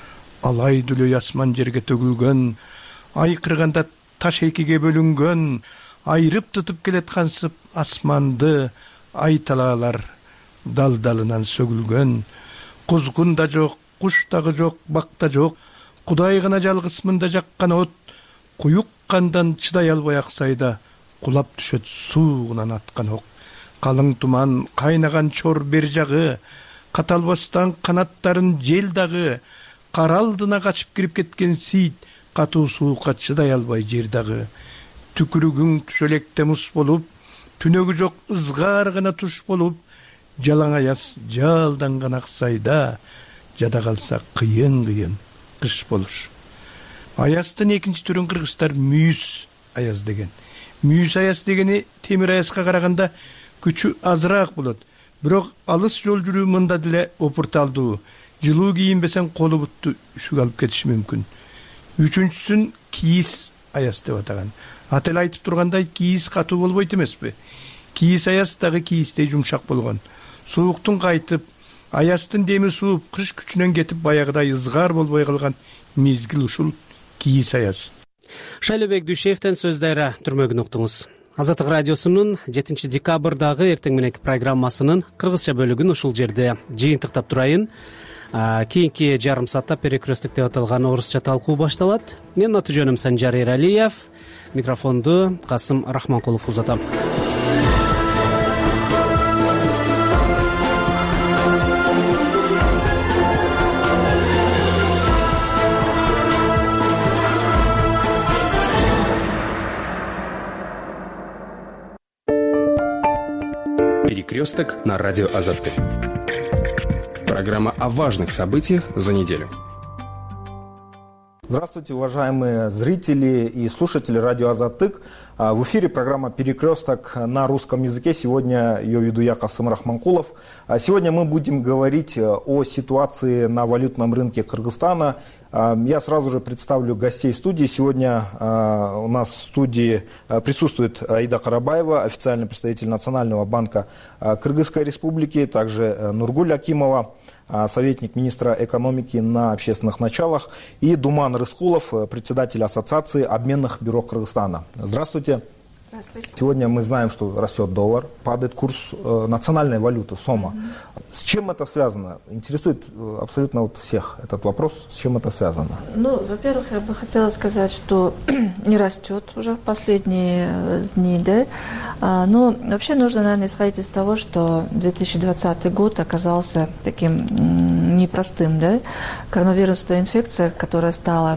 S9: Алай дүлөй асман жерге төгүлгөн, ай кырганда таш экиге бөлүнгөн, айрып тутуп келаткансып асманды ай талаалар дал-далынан сөгүлгөн. Кузгун да жок, куш дагы жок, бак да жок, Кудай гана жалгыз мында жаккан от, куюк кандан чыдай албай Аксайда кулап түшөт суугунан аткан ок. Калың туман, кайнаган чор бер жагы, каталбастан канаттарын жел дагы, кар алдына качып кирип кеткен сийит, катуу суукка чыдай албай жер дагы. Түкүрүгүң түшөлекте мус болуп, түнөгү жок ызгар гана туш болуп, жалаң аяз жалданган Аксайда жада калса кыйын-кыйын кыш болуш. Аяздын экинчи түрүн кыргыздар мүйүз аяз деген. Мүйүз аяз дегени темир аязга караганда күчү азыраак болот. Бирок алыс жол жүрүү мында деле опурталдуу. Жылуу кийинбесең колу бутту үшүк алып кетиши мүмкүн. Үчүнчүсүн кийиз аяз деп атаган. Аты эле айтып тургандай, кийиз катуу болбойт эмеспи? Кийиз аяз дагы кийиздей жумшак болгон. Сууктун кайтып, аяздын деми сууп, кыш күчүнөн кетип баягыдай ызгар болбой калган мезгил ушул кийиз аяз.
S1: Шайлообек Дүйшеевден сөз дайра түрмөгүн уктуңуз. Азаттык радиосунун жетинчи декабрдагы эртең мененки программасынын кыргызча бөлүгүн ушул жерде жыйынтыктап турайын. Кийинки жарым саатта перекрестик деп аталган орусча талкуу башталат. Менин аты жөнүм Санжар Эралиев. Микрофонду Касым Рахманкулов узатам.
S20: Перекресток на радио Азаттык. Программа о важных событиях за неделю.
S21: Здравствуйте, уважаемые зрители и слушатели радио Азаттык. В эфире программа «Перекресток» на русском языке. Сегодня ее веду я, Касым Рахманкулов. Сегодня мы будем говорить о ситуации на валютном рынке Кыргызстана. Я сразу же представлю гостей студии. Сегодня у нас в студии присутствует Аида Карабаева, официальный представитель Национального банка Кыргызской Республики, также Нургуль Акимова, советник министра экономики на общественных началах, и Думан Рыскулов, председатель Ассоциации обменных бюро Кыргызстана. Здравствуйте.
S22: Здравствуйте.
S21: Сегодня мы знаем, что растет доллар, падает курс э, национальной валюты, СОМа. Mm-hmm. С чем это связано? Интересует абсолютно вот всех этот вопрос. С чем это связано?
S22: Ну, во-первых, я бы хотела сказать, что не растет уже в последние дни, да. А, но вообще нужно, наверное, исходить из того, что две тысячи двадцатый год оказался таким м, непростым, да. Коронавирусная инфекция, которая стала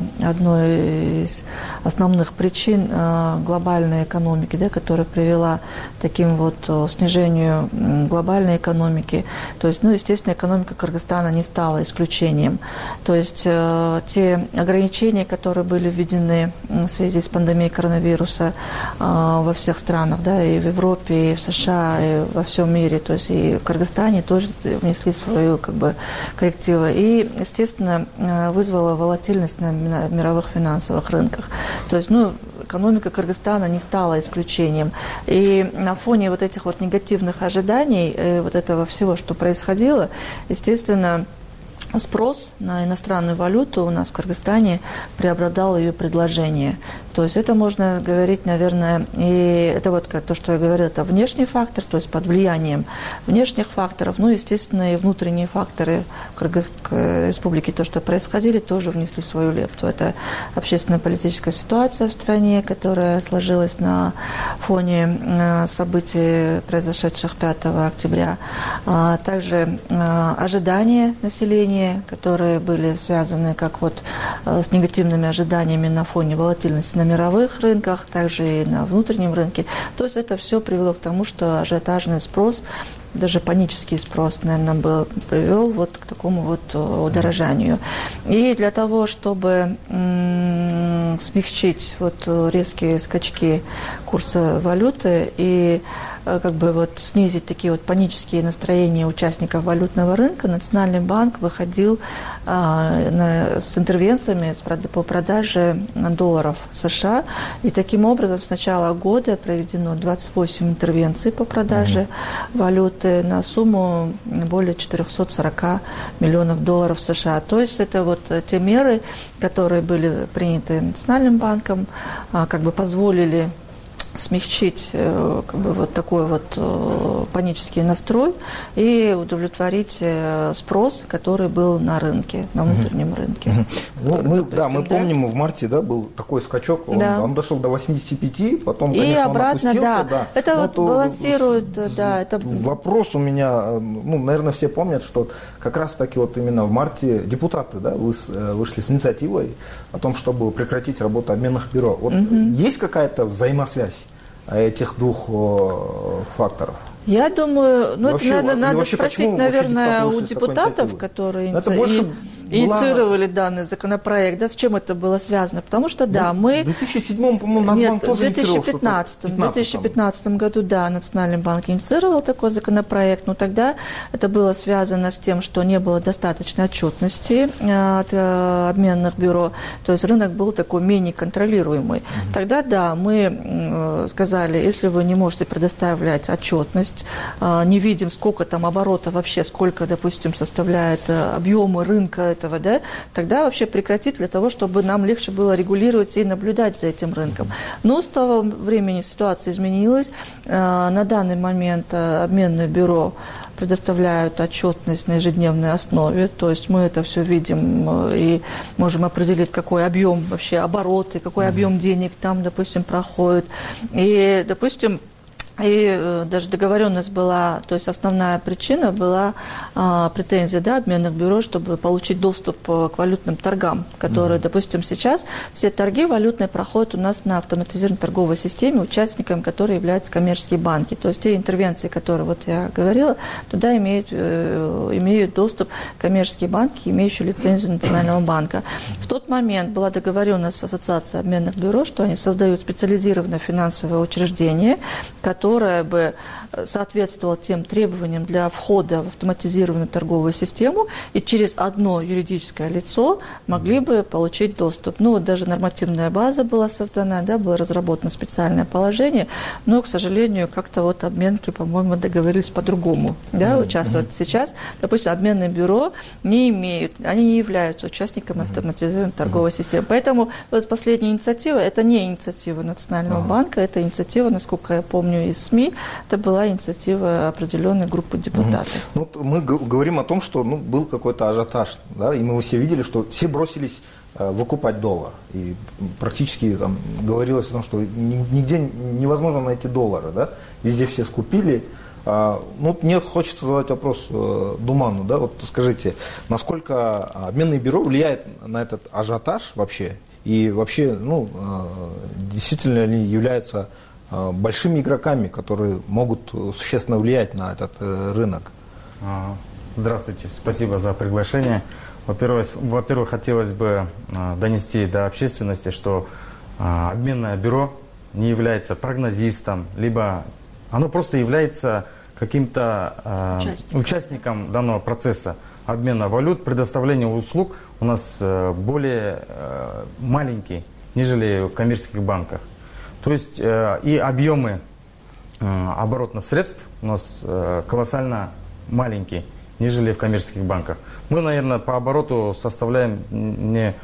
S22: одной из основных причин э, глобальной экономики, да, которая привела к таким вот снижению глобальной экономики. То есть, ну, естественно, экономика Кыргызстана не стала исключением. То есть э, те ограничения, которые были введены в связи с пандемией коронавируса э, во всех странах, да, и в Европе, и в США, и во всем мире, то есть и в Кыргызстане тоже внесли свою, как бы, коррективы. И, естественно, вызвала волатильность на мировых финансовых рынках. То есть, ну, экономика Кыргызстана не стала исключением. И на фоне вот этих вот негативных ожиданий, вот этого всего, что происходило, естественно, спрос на иностранную валюту у нас в Кыргызстане преобладал ее предложение. То есть это можно говорить, наверное, и это вот то, что я говорила, это внешний фактор, то есть под влиянием внешних факторов, ну, естественно, и внутренние факторы Кыргызской республики, то, что происходили, тоже внесли свою лепту. Это общественно-политическая ситуация в стране, которая сложилась на фоне событий, произошедших пятого октября. Также ожидания населения, которые были связаны как вот с негативными ожиданиями на фоне волатильности на мировых рынках, также и на внутреннем рынке. То есть это все привело к тому, что ажиотажный спрос, даже панический спрос, наверное, был, привел вот к такому вот удорожанию. И для того, чтобы м- смягчить вот резкие скачки курса валюты и как бы вот снизить такие вот панические настроения участников валютного рынка, Национальный банк выходил а, на, с интервенциями по продаже долларов США. И таким образом с начала года проведено двадцать восемь интервенций по продаже mm-hmm. валюты на сумму более четыреста сорок миллионов долларов США. То есть это вот те меры, которые были приняты Национальным банком, а, как бы позволили смягчить как бы, вот такой вот э, панический настрой и удовлетворить э, спрос, который был на рынке, на внутреннем mm-hmm. рынке.
S21: Mm-hmm. Ну, мы, да, мы да? помним, в марте, да, был такой скачок, он, да. он дошел до восьмидесяти пяти, потом,
S22: и
S21: конечно,
S22: обратно,
S21: он опустился.
S22: Да.
S21: Да.
S22: Это
S21: Но
S22: вот
S21: то,
S22: балансирует,
S21: с,
S22: да. Это...
S21: Вопрос у меня, ну, наверное, все помнят, что как раз-таки вот именно в марте депутаты, да, вышли с инициативой о том, чтобы прекратить работу обменных бюро. Вот mm-hmm. есть какая-то взаимосвязь этих двух факторов?
S22: Я думаю, ну
S21: вообще,
S22: это, наверное, надо
S21: вообще,
S22: спросить, наверное, у депутатов, которые иници... инициировали была... данный законопроект, да, с чем это было связано. Потому что, да, ну, мы...
S21: В две тысячи седьмом, по-моему, Нацбанк
S22: Нет,
S21: тоже
S22: в две тысячи пятнадцатом, в две тысячи пятнадцатом году, да, Национальный банк инициировал такой законопроект, но тогда это было связано с тем, что не было достаточной отчетности от обменных бюро, то есть рынок был такой менее контролируемый. Mm-hmm. Тогда, да, мы сказали, если вы не можете предоставлять отчетность, не видим, сколько там оборота вообще, сколько, допустим, составляет объемы рынка этого, да, тогда вообще прекратить для того, чтобы нам легче было регулировать и наблюдать за этим рынком. Но с того времени ситуация изменилась. На данный момент обменное бюро предоставляют отчетность на ежедневной основе, то есть мы это все видим и можем определить, какой объем вообще обороты, какой объем денег там, допустим, проходит. И, допустим, И даже договоренность была, то есть основная причина была а, претензия, да, обменных бюро, чтобы получить доступ к валютным торгам, которые, mm-hmm. допустим, сейчас все торги валютные проходят у нас на автоматизированной торговой системе, участниками которой являются коммерческие банки. То есть те интервенции, которые вот я говорила, туда имеют, э, имеют доступ коммерческие банки, имеющие лицензию Национального банка. В тот момент была договоренность с Ассоциацией обменных бюро, что они создают специализированное финансовое учреждение, которое которая бы соответствовала тем требованиям для входа в автоматизированную торговую систему, и через одно юридическое лицо могли бы получить доступ. Ну, вот даже нормативная база была создана, да, было разработано специальное положение, но, к сожалению, как-то вот обменки, по-моему, договорились по-другому, да, mm-hmm. участвовать. Сейчас, допустим, обменное бюро не имеют, они не являются участниками автоматизированной торговой mm-hmm. системы. Поэтому вот последняя инициатива, это не инициатива Национального mm-hmm. банка, это инициатива, насколько я помню, из СМИ, это была инициатива определенной группы депутатов.
S21: Ну, мы говорим о том, что ну, был какой-то ажиотаж, да, и мы все видели, что все бросились э, выкупать доллар. И практически там говорилось о том, что нигде невозможно найти доллары, да, везде все скупили. А, ну, мне хочется задать вопрос э, Думану, да, вот скажите, насколько обменное бюро влияет на этот ажиотаж вообще, и вообще, ну, э, действительно ли является большими игроками, которые могут существенно влиять на этот рынок?
S2: Здравствуйте, спасибо за приглашение. Во-первых, во-первых, хотелось бы донести до общественности, что обменное бюро не является прогнозистом, либо оно просто является каким-то участником. участником данного процесса обмена валют, предоставления услуг у нас более маленький, нежели в коммерческих банках. То есть э, и объемы э, оборотных средств у нас э, колоссально маленькие, нежели в коммерческих банках. Мы, наверное, по обороту составляем, мне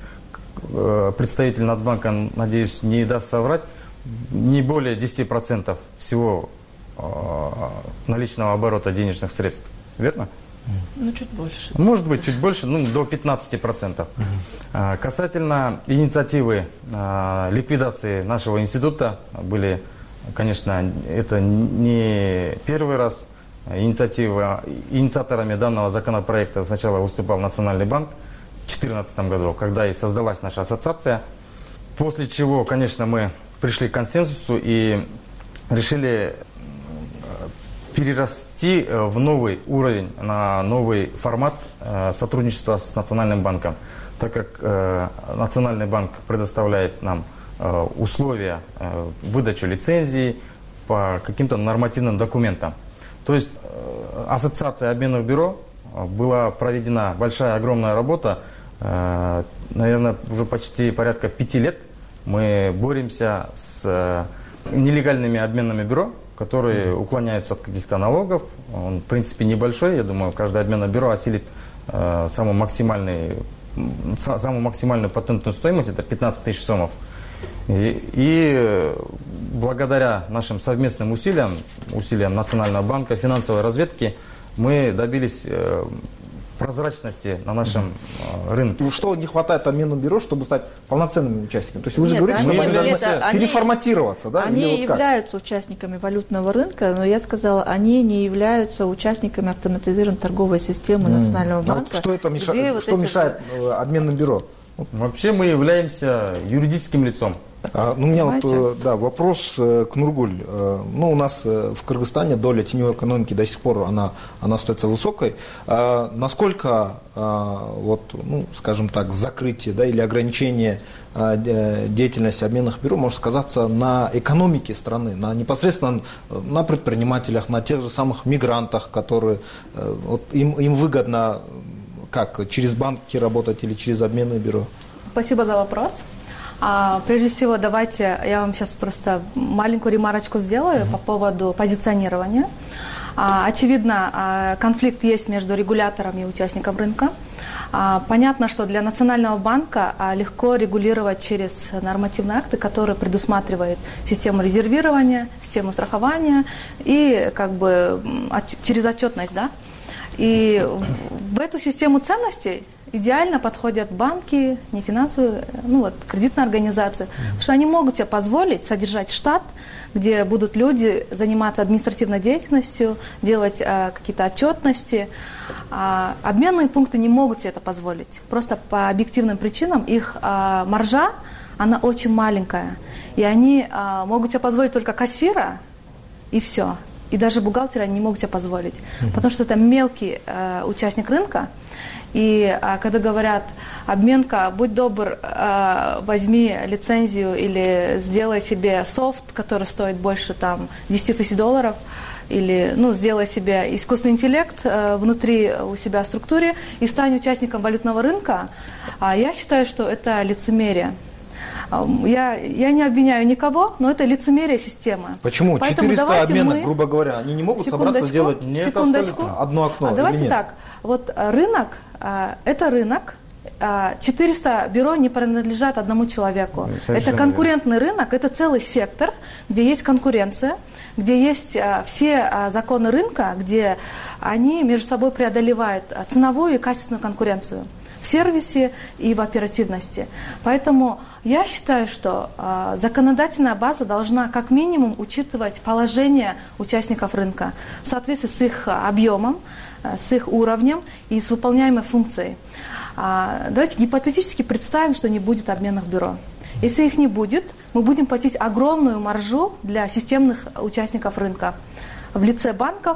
S2: э, представитель Нацбанка, надеюсь, не даст соврать, не более десяти процентов всего э, наличного оборота денежных средств. Верно?
S22: Ну, чуть больше.
S2: Может быть, чуть больше, ну, до пятнадцати процентов. Uh-huh. Касательно инициативы а, ликвидации нашего института, были, конечно, это не первый раз. Инициатива, инициаторами данного законопроекта сначала выступал Национальный банк в две тысячи четырнадцатом году, когда и создалась наша ассоциация. После чего, конечно, мы пришли к консенсусу и решили перерасти в новый уровень, на новый формат сотрудничества с Национальным банком, так как Национальный банк предоставляет нам условия выдачи лицензий по каким-то нормативным документам. То есть ассоциация обменных бюро была проведена большая, огромная работа, наверное, уже почти порядка пяти лет мы боремся с нелегальными обменными бюро, которые уклоняются от каких-то налогов. Он, в принципе, небольшой. Я думаю, каждое обменное бюро осилит э, самую, максимальный, самую максимальную патентную стоимость, это пятнадцать тысяч сомов. И, и благодаря нашим совместным усилиям, усилиям Национального банка, финансовой разведки, мы добились э, прозрачности на нашем э, рынке.
S21: Что не хватает обменному бюро, чтобы стать полноценными участниками? То есть вы же
S22: Нет,
S21: говорите,
S22: они,
S21: что они должны
S22: это,
S21: переформатироваться, да?
S22: Они
S21: вот
S22: являются участниками валютного рынка, но я сказала, они не являются участниками автоматизированной торговой системы mm. Национального банка.
S21: А вот что это меша... вот что эти... мешает обменным бюро?
S2: Вообще мы являемся юридическим лицом.
S21: А, ну, у меня вот, да, вопрос к Нургуль. Ну, у нас в Кыргызстане доля теневой экономики до сих пор она, она остается высокой. А, насколько, а, вот, ну, скажем так, закрытие, да, или ограничение а, деятельности обменных бюро может сказаться на экономике страны, на непосредственно на предпринимателях, на тех же самых мигрантах, которые вот, им, им выгодно как через банки работать или через обменное бюро?
S22: Спасибо за вопрос.
S5: А, прежде всего, давайте я вам сейчас просто маленькую ремарочку сделаю по поводу позиционирования. А, очевидно, а, конфликт есть между регулятором и участником рынка. А, понятно, что для Национального банка а, легко регулировать через нормативные акты, которые предусматривают систему резервирования, систему страхования и как бы от, через отчетность, да. И в эту систему ценностей идеально подходят банки, нефинансовые, ну вот, кредитные организации, потому что они могут себе позволить содержать штат, где будут люди заниматься административной деятельностью, делать э, какие-то отчетности. А обменные пункты не могут себе это позволить. Просто по объективным причинам их э, маржа, она очень маленькая. И они э, могут себе позволить только кассира, и все. И даже бухгалтера не могут себе позволить. Mm-hmm. Потому что это мелкий э, участник рынка. И а, когда говорят, обменка, будь добр, а, возьми лицензию или сделай себе софт, который стоит больше там, десять тысяч долларов, или ну, сделай себе искусственный интеллект а, внутри у себя в структуре и стань участником валютного рынка, а, я считаю, что это лицемерие. Я, я не обвиняю никого, но это лицемерие системы.
S21: Почему?
S5: Поэтому
S21: четыреста обменок,
S5: мы...
S21: грубо говоря, они не могут собраться сделать
S5: секундочку.
S21: одно окно?
S5: А давайте так. Вот рынок, это рынок. четыреста бюро не принадлежат одному человеку. Совершенно это конкурентный верно. Рынок, это целый сектор, где есть конкуренция, где есть все законы рынка, где они между собой преодолевают ценовую и качественную конкуренцию в сервисе и в оперативности. Поэтому я считаю, что э, законодательная база должна как минимум учитывать положение участников рынка в соответствии с их объемом, э, с их уровнем и с выполняемой функцией. Э, давайте гипотетически представим, что не будет обменных бюро. Если их не будет, мы будем платить огромную маржу для системных участников рынка в лице банков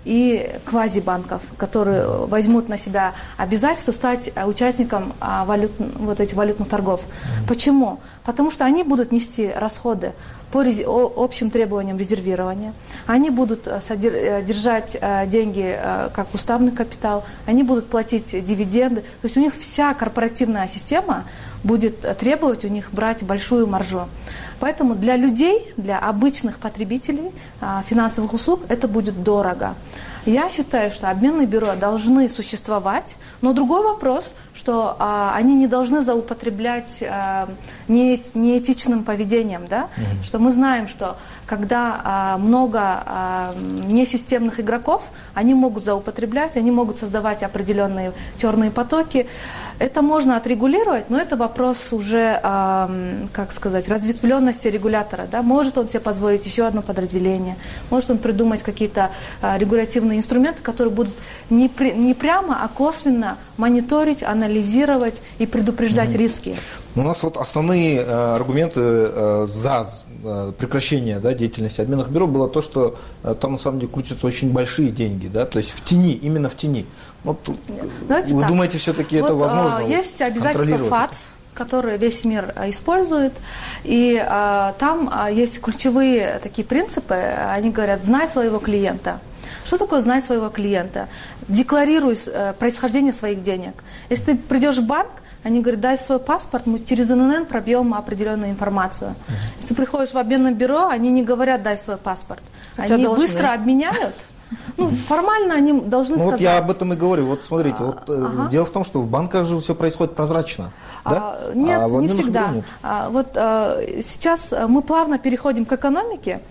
S5: и квазибанков, которые возьмут на себя обязательство стать участником валют, вот этих валютных торгов. Mm-hmm. Почему? Потому что они будут нести расходы по рез... общим требованиям резервирования, они будут содер... держать деньги как уставный капитал, они будут платить дивиденды. То есть у них вся корпоративная система будет требовать у них брать большую маржу. Поэтому для людей, для обычных потребителей финансовых услуг это будет дорого. Я считаю, что обменные бюро должны существовать, но другой вопрос, что а, они не должны злоупотреблять а, не, неэтичным поведением, да? Mm-hmm. Что мы знаем, что когда а, много а, несистемных игроков, они могут злоупотреблять, они могут создавать определенные черные потоки. Это можно отрегулировать, но это вопрос уже, а, как сказать, разветвленности регулятора. Да? Может он себе позволить еще одно подразделение, может он придумать какие-то а, регулятивные инструменты, которые будут не, при, не прямо, а косвенно мониторить, анализировать и предупреждать mm-hmm. риски.
S21: У нас вот основные э, аргументы э, за э, прекращение да, деятельности обменных бюро было то, что э, там на самом деле крутятся очень большие деньги, да, то есть в тени, именно в тени. Вот,
S5: Давайте
S21: вы
S5: так.
S21: думаете, все-таки
S5: вот,
S21: это возможно?
S5: А, есть обязательства ФАТФ, которые весь мир а, использует, и а, там а, есть ключевые такие принципы, они говорят, знай своего клиента. Что такое знать своего клиента? Декларируй э, происхождение своих денег. Если ты придешь в банк, они говорят, дай свой паспорт, мы через эн эн эн пробьем определенную информацию. Mm-hmm. Если приходишь в обменное бюро, они не говорят, дай свой паспорт. Хотя они должны. Быстро обменяют. Ну, формально они должны ну, сказать.
S21: Вот я об этом и говорю. Вот смотрите, вот, ага. дело в том, что в банках же все происходит прозрачно. Да?
S5: А, нет, а не всегда. А, вот а, сейчас мы плавно переходим к экономике.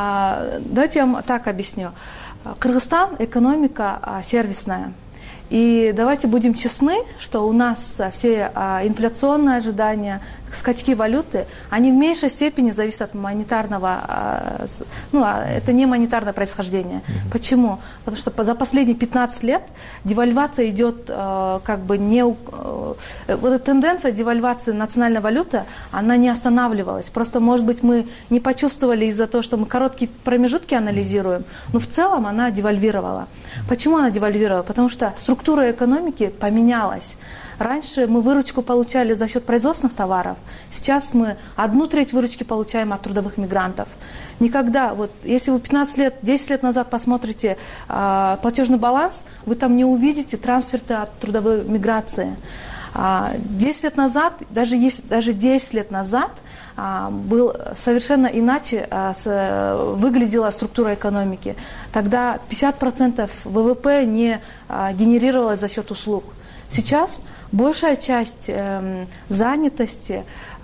S5: А, давайте я вам так объясню. Кыргызстан экономика а, сервисная. И давайте будем честны, что у нас все а, инфляционные ожидания, скачки валюты, они в меньшей степени зависят от монетарного, а, ну, а, это не монетарное происхождение. Mm-hmm. Почему? Потому что за последние пятнадцать лет девальвация идет а, как бы не... А, вот эта тенденция девальвации национальной валюты, она не останавливалась. Просто, может быть, мы не почувствовали из-за того, что мы короткие промежутки анализируем, но в целом она девальвировала. Почему она девальвировала? Потому что структура экономики поменялась. Раньше мы выручку получали за счет производственных товаров. Сейчас мы одну треть выручки получаем от трудовых мигрантов. Никогда, вот если вы пятнадцать лет, десять лет назад посмотрите э, платежный баланс, вы там не увидите трансферты от трудовой миграции. десять лет назад, даже, есть, даже десять лет назад был совершенно иначе выглядела структура экономики. Тогда пятьдесят процентов ВВП не генерировалось за счет услуг. Сейчас большая часть э, занятости,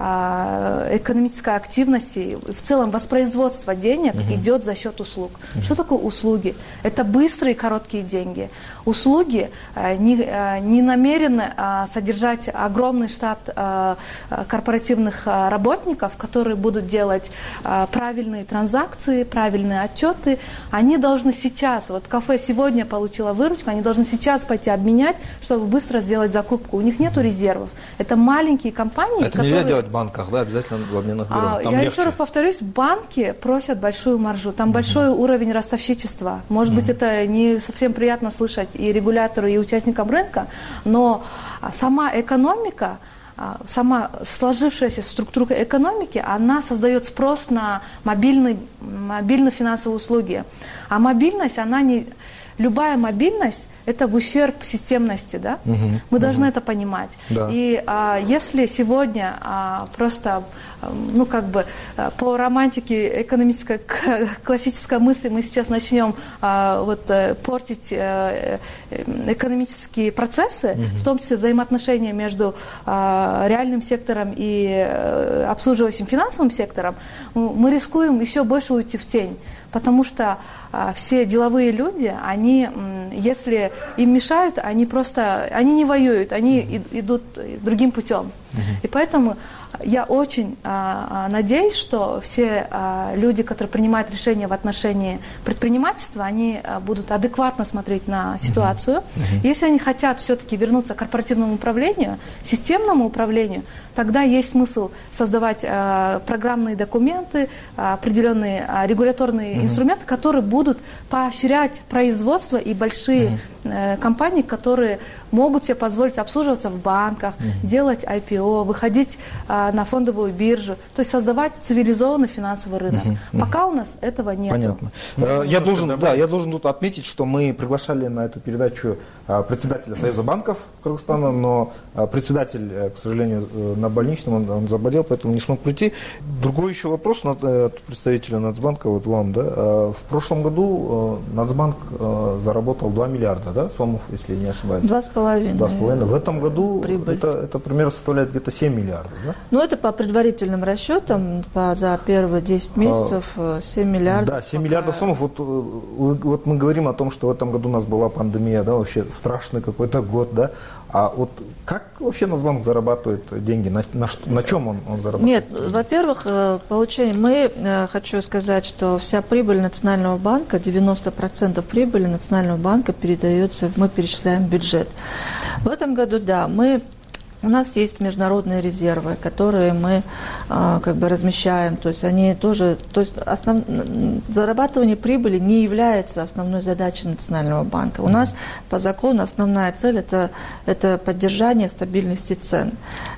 S5: э, экономической активности, в целом воспроизводства денег угу. идет за счет услуг. Угу. Что такое услуги? Это быстрые короткие деньги. Услуги э, не, э, не намерены э, содержать огромный штат э, корпоративных э, работников, которые будут делать э, правильные транзакции, правильные отчеты. Они должны сейчас, вот кафе сегодня получило выручку, они должны сейчас пойти обменять, чтобы быстро сделать закупку. У них нету резервов. Это маленькие компании,
S21: Это
S5: которые...
S21: нельзя делать в банках, да, обязательно в обменных бюро.
S5: А,
S21: Там
S5: я
S21: легче.
S5: еще раз повторюсь, банки просят большую маржу. Там uh-huh. большой уровень ростовщичества. Может uh-huh. быть, это не совсем приятно слышать и регулятору, и участникам рынка, но сама экономика, сама сложившаяся структура экономики, она создает спрос на мобильные, мобильные финансовые услуги. А мобильность, она не... Любая мобильность – это в ущерб системности, да? Угу, Мы угу. должны это понимать. Да. И а, если сегодня а, просто, а, ну как бы а, по романтике экономической классической мысли мы сейчас начнем а, вот, портить а, экономические процессы, угу. в том числе взаимоотношения между а, реальным сектором и а, обслуживающим финансовым сектором, мы рискуем еще больше уйти в тень. Потому что а, все деловые люди, они, если им мешают, они просто, они не воюют, они mm-hmm. идут другим путем. Mm-hmm. И поэтому я очень а, надеюсь, что все а, люди, которые принимают решения в отношении предпринимательства, они а, будут адекватно смотреть на ситуацию. Mm-hmm. Если они хотят все-таки вернуться к корпоративному управлению, системному управлению, тогда есть смысл создавать а, программные документы, а, определенные а, регуляторные mm-hmm. инструменты, которые будут поощрять производство и большие mm-hmm. э, компании, которые могут себе позволить обслуживаться в банках, mm-hmm. делать ай пи о, выходить а, на фондовую биржу, то есть создавать цивилизованный финансовый рынок. Uh-huh. Пока у нас этого нет.
S21: Понятно. Ну, я, должен, да, я должен тут отметить, что мы приглашали на эту передачу председателя Союза банков Кыргызстана, но председатель, к сожалению, на больничном, он, он заболел, поэтому не смог прийти. Другой еще вопрос от представителя Нацбанка, вот вам, да. В прошлом году Нацбанк заработал два миллиарда, да, сомов, если не ошибаюсь.
S22: Два с половиной.
S21: Два с половиной. В этом году это, это примерно составляет где-то семь миллиардов, да?
S22: Ну, это по предварительным расчетам, по, за первые десять месяцев семь миллиардов.
S21: Да, семь пока... миллиардов сомов. Вот, вот мы говорим о том, что в этом году у нас была пандемия, да, вообще страшный какой-то год, да. А вот как вообще Нацбанк зарабатывает деньги? На, на, на чем он, он зарабатывает?
S22: Нет, во-первых, получение. Мы, хочу сказать, что вся прибыль Национального банка, девяносто процентов прибыли Национального банка передается, мы перечисляем в бюджет. В этом году, да, мы... У нас есть международные резервы, которые мы а, как бы размещаем, то есть они тоже, то есть основ... зарабатывание прибыли не является основной задачей Национального банка. У нас по закону основная цель это, это поддержание стабильности цен.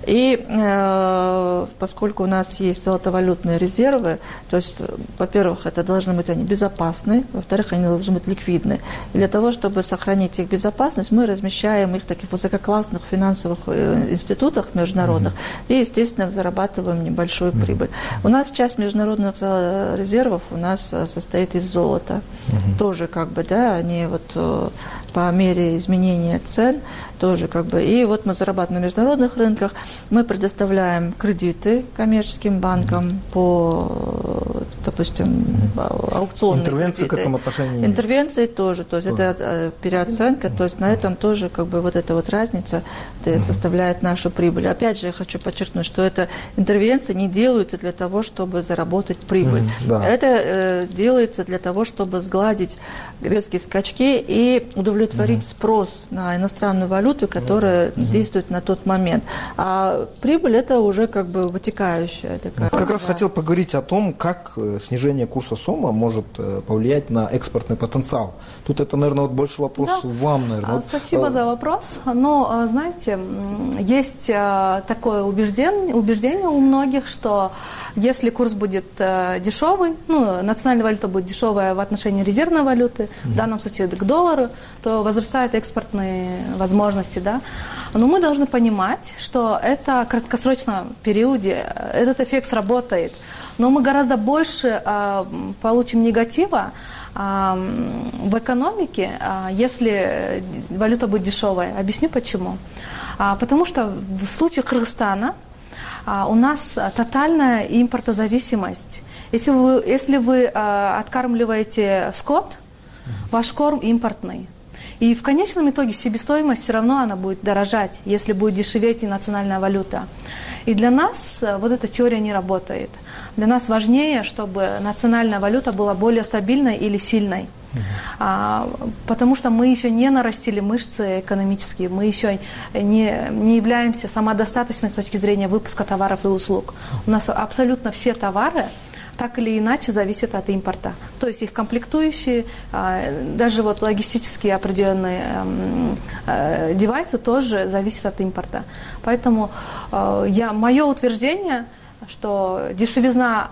S22: И э, поскольку у нас есть золотовалютные резервы, то есть, во-первых, это должны быть они безопасны, во-вторых, они должны быть ликвидны. И для того, чтобы сохранить их безопасность, мы размещаем их в таких высококлассных финансовых институтах международных mm-hmm. и, естественно, зарабатываем небольшую mm-hmm. прибыль. У нас часть международных резервов у нас состоит из золота. Mm-hmm. Тоже как бы, да, они вот по мере изменения цен тоже как бы. И вот мы зарабатываем на международных рынках, мы предоставляем кредиты коммерческим банкам mm-hmm. по, допустим, аукционные
S21: интервенции
S22: кредиты.
S21: К этому отношению нет.
S22: Интервенции тоже, то есть тоже. Это переоценка, то есть на этом тоже как бы вот эта вот разница mm-hmm. составляет нашу прибыль. Опять же, я хочу подчеркнуть, что эта интервенция не делается для того, чтобы заработать прибыль. Mm-hmm. Да. Это э, делается для того, чтобы сгладить резкие скачки и удовлетворить mm-hmm. спрос на иностранную валюту, которая mm-hmm. действует на тот момент. А прибыль это уже как бы вытекающая такая.
S21: Как раз хотел поговорить о том, как снижение курса сомы может повлиять на экспортный потенциал. Тут это, наверное, вот больше вопрос да. вам, наверное.
S5: Спасибо вот, за вопрос. Но, знаете, есть такое убеждение, убеждение у многих, что если курс будет дешевый, ну, национальная валюта будет дешевая в отношении резервной валюты, mm-hmm. в данном случае к доллару, то возрастают экспортные возможности, да. Но мы должны понимать, что это в краткосрочном периоде, этот эффект сработает. Но мы гораздо больше э, получим негатива э, в экономике, э, если валюта будет дешевая. Объясню почему. А, потому что в случае Кыргызстана а, у нас тотальная импортозависимость. Если вы, если вы а, откармливаете скот, ваш корм импортный. И в конечном итоге себестоимость все равно она будет дорожать, если будет дешеветь и национальная валюта. И для нас вот эта теория не работает. Для нас важнее, чтобы национальная валюта была более стабильной или сильной. Uh-huh. А, потому что мы еще не нарастили мышцы экономические, мы еще не, не являемся самодостаточной с точки зрения выпуска товаров и услуг. У нас абсолютно все товары так или иначе зависят от импорта. То есть их комплектующие, даже вот логистические определенные девайсы тоже зависят от импорта. Поэтому я, мое утверждение, что дешевизна,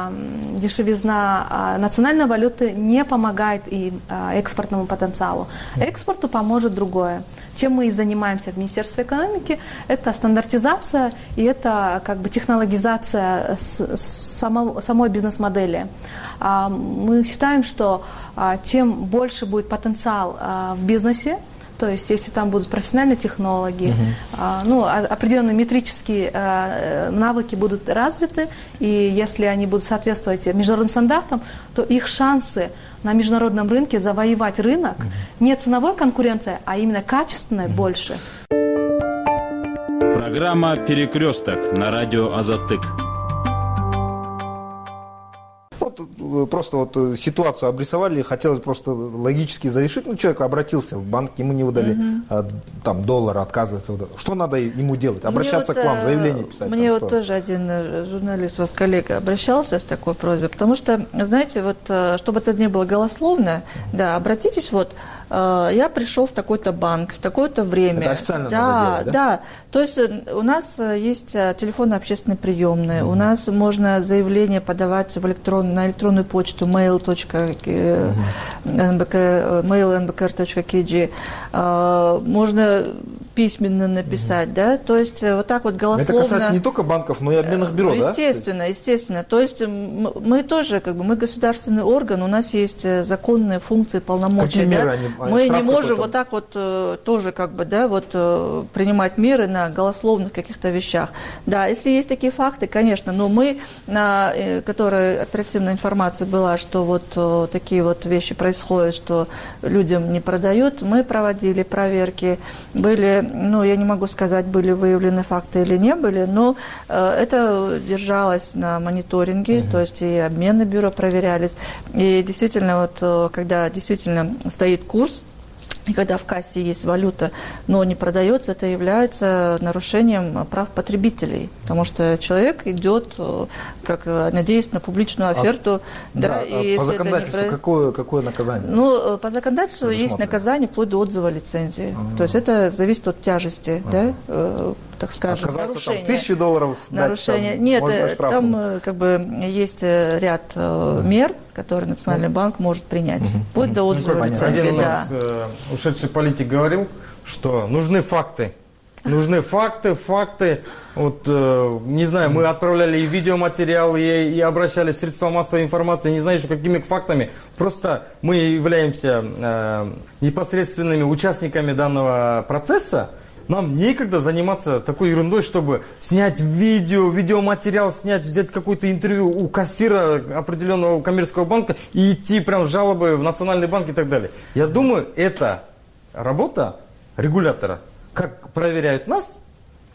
S5: дешевизна национальной валюты не помогает и экспортному потенциалу. Экспорту поможет другое. Чем мы и занимаемся в Министерстве экономики, это стандартизация и это как бы технологизация самого, самой бизнес-модели. Мы считаем, что чем больше будет потенциал в бизнесе, то есть, если там будут профессиональные технологии, uh-huh. а, ну, определенные метрические а, навыки будут развиты, и если они будут соответствовать международным стандартам, то их шансы на международном рынке завоевать рынок uh-huh. не ценовой конкуренция, а именно качественная uh-huh. больше.
S3: Программа «Перекресток» на радио «Азаттык».
S21: Просто вот ситуацию обрисовали, хотелось просто логически завершить. Ну, человек обратился в банк, ему не выдали угу. там доллар, отказывается. Что надо ему делать? Обращаться
S22: мне
S21: к вам,
S22: вот,
S21: заявление писать?
S22: Мне
S21: там,
S22: вот
S21: что?
S22: тоже один журналист, у вас коллега, обращался с такой просьбой, потому что, знаете, вот, чтобы это не было голословно, угу. да, обратитесь, вот, я пришел в такой-то банк, в такое-то время.
S21: Это официально
S22: да,
S21: надо делать, да?
S22: Да, то есть у нас есть телефоны общественной приемные, угу. у нас можно заявление подавать в электрон, на электронную почту mail точка эн бэ ка mail эн бэ ка эр точка кей джи, можно письменно написать, угу. да, то есть вот так вот голословно.
S21: Это касается не только банков, но и обменных бюро,
S22: естественно, да? Естественно, естественно. То есть мы тоже, как бы, мы государственный орган, у нас есть законные функции, полномочия.
S21: Какие
S22: да?
S21: меры они,
S22: мы не можем вот так вот тоже, как бы, да, вот принимать меры на голословных каких-то вещах. Да, если есть такие факты, конечно, но мы, на, которые оперативная информация была, что вот такие вот вещи происходят, что людям не продают, мы проводили проверки, были, ну, я не могу сказать, были выявлены факты или не были, но это держалось на мониторинге, uh-huh. то есть и обменные бюро проверялись, и действительно вот, когда действительно стоит курс, и когда в кассе есть валюта, но не продается, это является нарушением прав потребителей, потому что человек идет, как, надеясь на публичную оферту. А,
S21: да, да, и по законодательству не... какое, какое наказание?
S22: Ну, по законодательству есть наказание вплоть до отзыва лицензии. А-а-а. То есть это зависит от тяжести, А-а-а. да, так скажем,
S21: отказаться
S22: нарушения.
S21: Там тысячу долларов
S22: нарушения.
S21: Дать, там,
S22: Нет, там как бы есть ряд uh-huh. мер, которые Национальный uh-huh. банк может принять, uh-huh. вплоть uh-huh. до отзыва ну, лицензии.
S2: Один
S22: да.
S2: у нас э, ушедший политик говорил, что нужны факты. Нужны факты, факты. Вот, э, не знаю, мы отправляли и видеоматериалы, и, и обращались в средства массовой информации, не знаю, что какими фактами. Просто мы являемся э, непосредственными участниками данного процесса. Нам некогда заниматься такой ерундой, чтобы снять видео, видеоматериал, снять, взять какое-то интервью у кассира определенного коммерческого банка и идти прям в жалобы в Национальный банк и так далее. Я думаю, это работа регулятора. Как проверяют нас,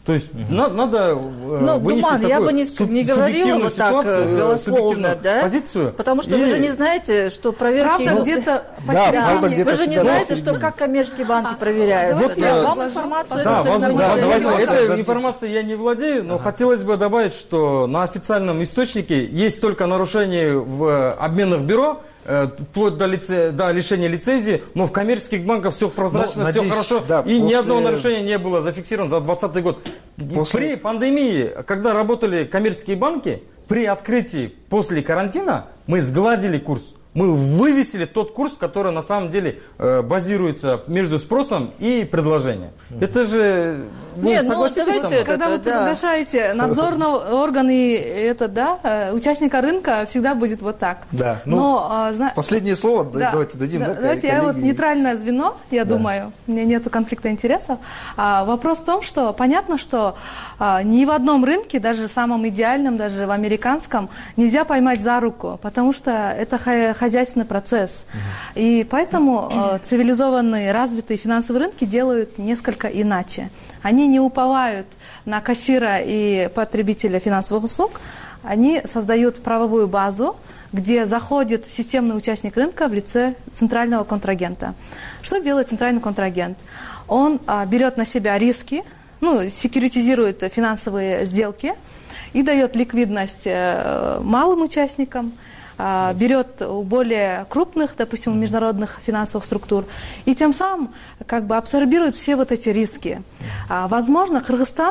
S2: То есть mm-hmm. на, надо
S22: ну, вынести Думан, я бы не, суб, не говорила вот так голословно, да?
S2: позицию.
S22: Потому что и... вы же не знаете, что проверки...
S5: Правда, где-то
S22: посередине.
S5: Да,
S22: где-то вы же не знаете, что как коммерческие банки а, проверяют.
S2: Вот
S22: я
S2: я
S22: вам информацию...
S2: Да,
S22: это,
S2: вас, да,
S22: да,
S2: давайте, этой информацией я не владею, но ага. хотелось бы добавить, что на официальном источнике есть только нарушение в обменных бюро, вплоть до, лице, до лишения лицензии, но в коммерческих банках все прозрачно, ну, надеюсь, все хорошо, да, и после... ни одного нарушения не было зафиксировано за двадцатый год. После... При пандемии, когда работали коммерческие банки, при открытии после карантина мы сгладили курс. Мы вывесили тот курс, который на самом деле э, базируется между спросом и предложением. Mm-hmm. Это же... Вы
S5: Нет,
S2: согласитесь
S5: ну,
S2: со мной?
S5: Когда вы приглашаете надзорный орган и это, да, участника рынка, всегда будет вот так.
S21: Да. Ну,
S5: Но, а, зна...
S21: Последнее слово да. давайте дадим.
S5: Да,
S21: да,
S5: давайте
S21: коллеги.
S5: Я вот нейтральное звено, я да. думаю, у меня нет конфликта интересов. А, вопрос в том, что понятно, что а, ни в одном рынке, даже самом идеальном, даже в американском, нельзя поймать за руку, потому что это хозяйственный процесс. Uh-huh. И поэтому а, цивилизованные, развитые финансовые рынки делают несколько иначе. Они не уповают на кассира и потребителя финансовых услуг, они создают правовую базу, где заходит системный участник рынка в лице центрального контрагента. Что делает центральный контрагент? Он а, берет на себя риски, ну, секьюритизирует финансовые сделки и дает ликвидность э, малым участникам, берет у более крупных, допустим, международных финансовых структур, и тем самым как бы абсорбирует все вот эти риски. Возможно, Кыргызстан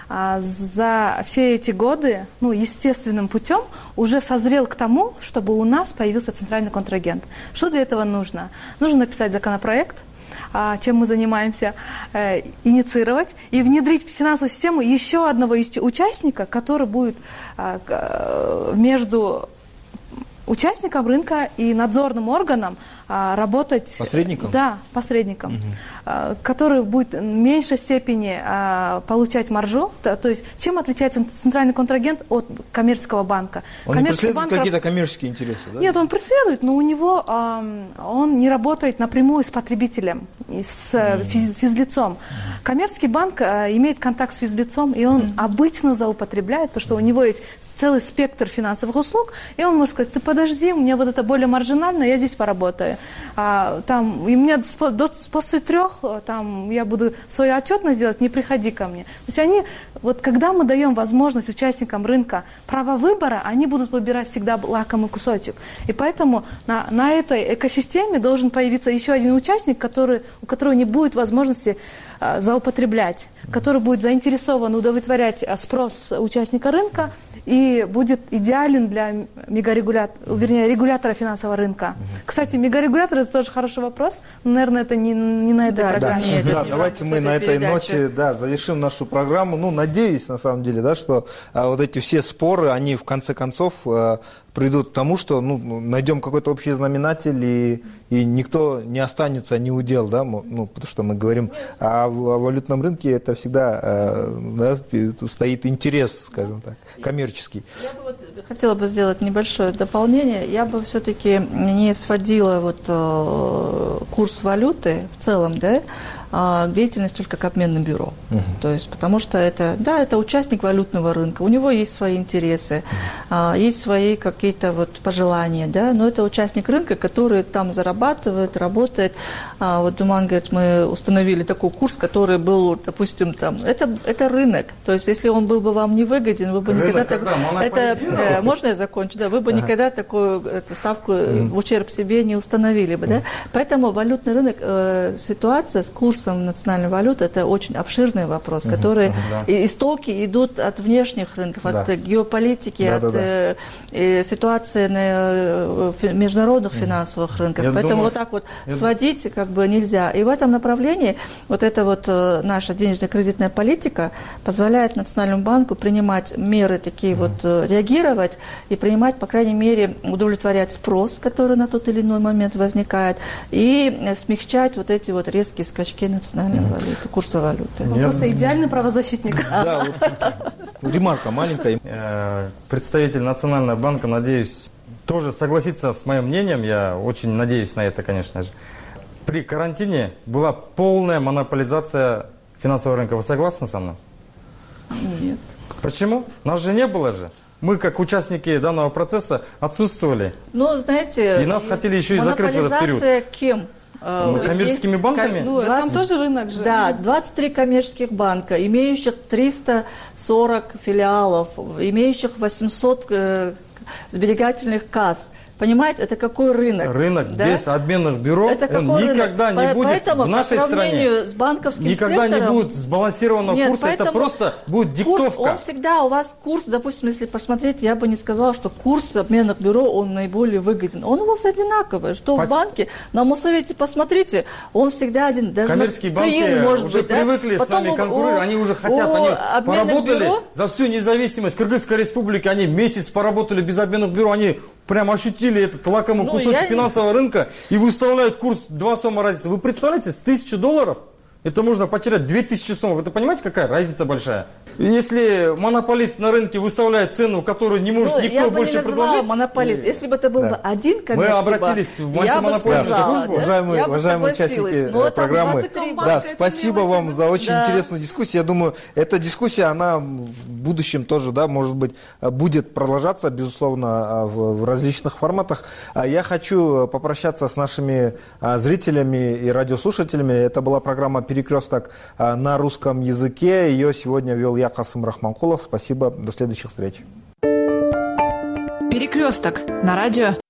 S5: за все эти годы, ну, естественным путем уже созрел к тому, чтобы у нас появился центральный контрагент. Что для этого нужно? Нужно написать законопроект, чем мы занимаемся, инициировать и внедрить в финансовую систему еще одного участника, который будет между участникам рынка и надзорным органам а, работать...
S21: Посредником?
S5: Да, посредником, угу. а, который будет в меньшей степени а, получать маржу. То, то есть, чем отличается центральный контрагент от коммерческого банка?
S21: Он не преследует банк... какие-то коммерческие интересы, да?
S5: Нет, он преследует, но у него а, он не работает напрямую с потребителем, с mm. физ, физлицом. Mm. Коммерческий банк а, имеет контакт с физлицом, и он mm. обычно злоупотребляет, потому что у него есть целый спектр финансовых услуг, и он может сказать: ты подожди, у меня вот это более маржинально, я здесь поработаю. А, там, и мне до, после трех там, я буду свою отчетность делать, не приходи ко мне. То есть они, вот когда мы даем возможность участникам рынка права выбора, они будут выбирать всегда лакомый кусочек. И поэтому на, на этой экосистеме должен появиться еще один участник, который, у которого не будет возможности а, злоупотреблять, который будет заинтересован удовлетворять а, спрос участника рынка и будет идеален для мегарегулятора, вернее, регулятора финансового рынка. Кстати, мегарегулятор — это тоже хороший вопрос, но, наверное, это не, не на этой
S21: да,
S5: программе.
S21: Да, да, давайте мы на этой ноте да, завершим нашу программу. Ну, надеюсь, на самом деле, да, что а, вот эти все споры, они в конце концов а, придут к тому, что ну, найдем какой-то общий знаменатель, и, и никто не останется не удел, да, ну, потому что мы говорим о, о валютном рынке, это всегда а, да, стоит интерес, скажем так, коммерческий.
S22: Я бы вот хотела бы сделать небольшое дополнение. Я бы все-таки не сводила вот, э, курс валюты в целом, да, к деятельности только как обменным бюро. Uh-huh. То есть, потому что это, да, это участник валютного рынка, у него есть свои интересы, uh-huh. есть свои какие-то вот пожелания, да, но это участник рынка, который там зарабатывает, работает. А, вот Думан говорит, мы установили такой курс, который был, допустим, там, это, это рынок. То есть, если он был бы вам не выгоден, вы бы рынок, никогда... Так, это, э, можно я закончу? Да, вы бы uh-huh. никогда такую эту ставку uh-huh. в ущерб себе не установили бы, uh-huh. да. Поэтому валютный рынок, э, ситуация с курсом национальной валюты — это очень обширный вопрос, uh-huh, который uh-huh, да. истоки идут от внешних рынков, да. от геополитики, да, от да, да. Э, э, ситуации на э, международных uh-huh. финансовых рынках. Я Поэтому думаю, вот так вот я... сводить как бы нельзя. И в этом направлении вот эта вот э, наша денежно-кредитная политика позволяет Национальному банку принимать меры такие uh-huh. вот, э, реагировать и принимать, по крайней мере, удовлетворять спрос, который на тот или иной момент возникает, и э, смягчать вот эти вот резкие скачки национальной mm. валюты, курса валюты.
S5: Вы просто идеальный правозащитник.
S21: Да, вот ремарка маленькая.
S2: Представитель Национального банка, надеюсь, тоже согласится с моим мнением. Я очень надеюсь на это, конечно же. При карантине была полная монополизация финансового рынка. Вы согласны со мной?
S22: Нет.
S2: Почему? Нас же не было же. Мы, как участники данного процесса, отсутствовали.
S22: Ну, знаете...
S2: И нас хотели еще и закрыть в этот период.
S22: Монополизация кем?
S2: Коммерческими банками?
S22: Ну, там тоже рынок же. Да, двадцать три коммерческих банка, имеющих триста сорок филиалов, имеющих восемьсот э, сберегательных касс. Понимаете, это какой рынок?
S2: Рынок
S22: да?
S2: без обменных бюро,
S22: это
S2: он никогда
S22: рынок?
S2: не будет
S22: поэтому,
S2: в нашей
S22: по
S2: стране.
S22: С банковским
S2: никогда
S22: сектором,
S2: не будет сбалансированного
S22: нет,
S2: курса, это просто будет диктовка.
S22: Курс, он всегда, у вас курс, допустим, если посмотреть, я бы не сказала, что курс обменных бюро, он наиболее выгоден. Он у вас одинаковый. Что Поч... в банке, на Моссовете посмотрите, он всегда один. Даже
S2: коммерческие банки
S22: может
S2: уже
S22: быть,
S2: привыкли
S22: да?
S2: с нами конкурировать, они уже хотят,
S22: у
S2: они поработали
S22: бюро...
S2: за всю независимость Кыргызской республики, они месяц поработали без обменных бюро, они прям ощутили этот лакомый
S22: ну,
S2: кусочек финансового не... рынка и выставляют курс два сомма разницы. Вы представляете, с тысячи долларов это можно потерять две тысячи сомов. Вы понимаете, какая разница большая? Если монополист на рынке выставляет цену, которую не может
S22: ну,
S2: никто больше предложить...
S22: монополист. Если бы это был да. один коммерческий
S2: банк... Мы обратились в антимонопольную службу.
S21: Уважаемые, уважаемые участники
S22: но
S21: программы, да, спасибо вам за очень да. интересную дискуссию. Я думаю, эта дискуссия, она в будущем тоже, да, может быть, будет продолжаться, безусловно, в, в различных форматах. Я хочу попрощаться с нашими зрителями и радиослушателями. Это была программа «Перекресток» на русском языке. Ее сегодня вел я, Касым Рахманкулов. Спасибо. До следующих встреч.
S6: Перекресток на радио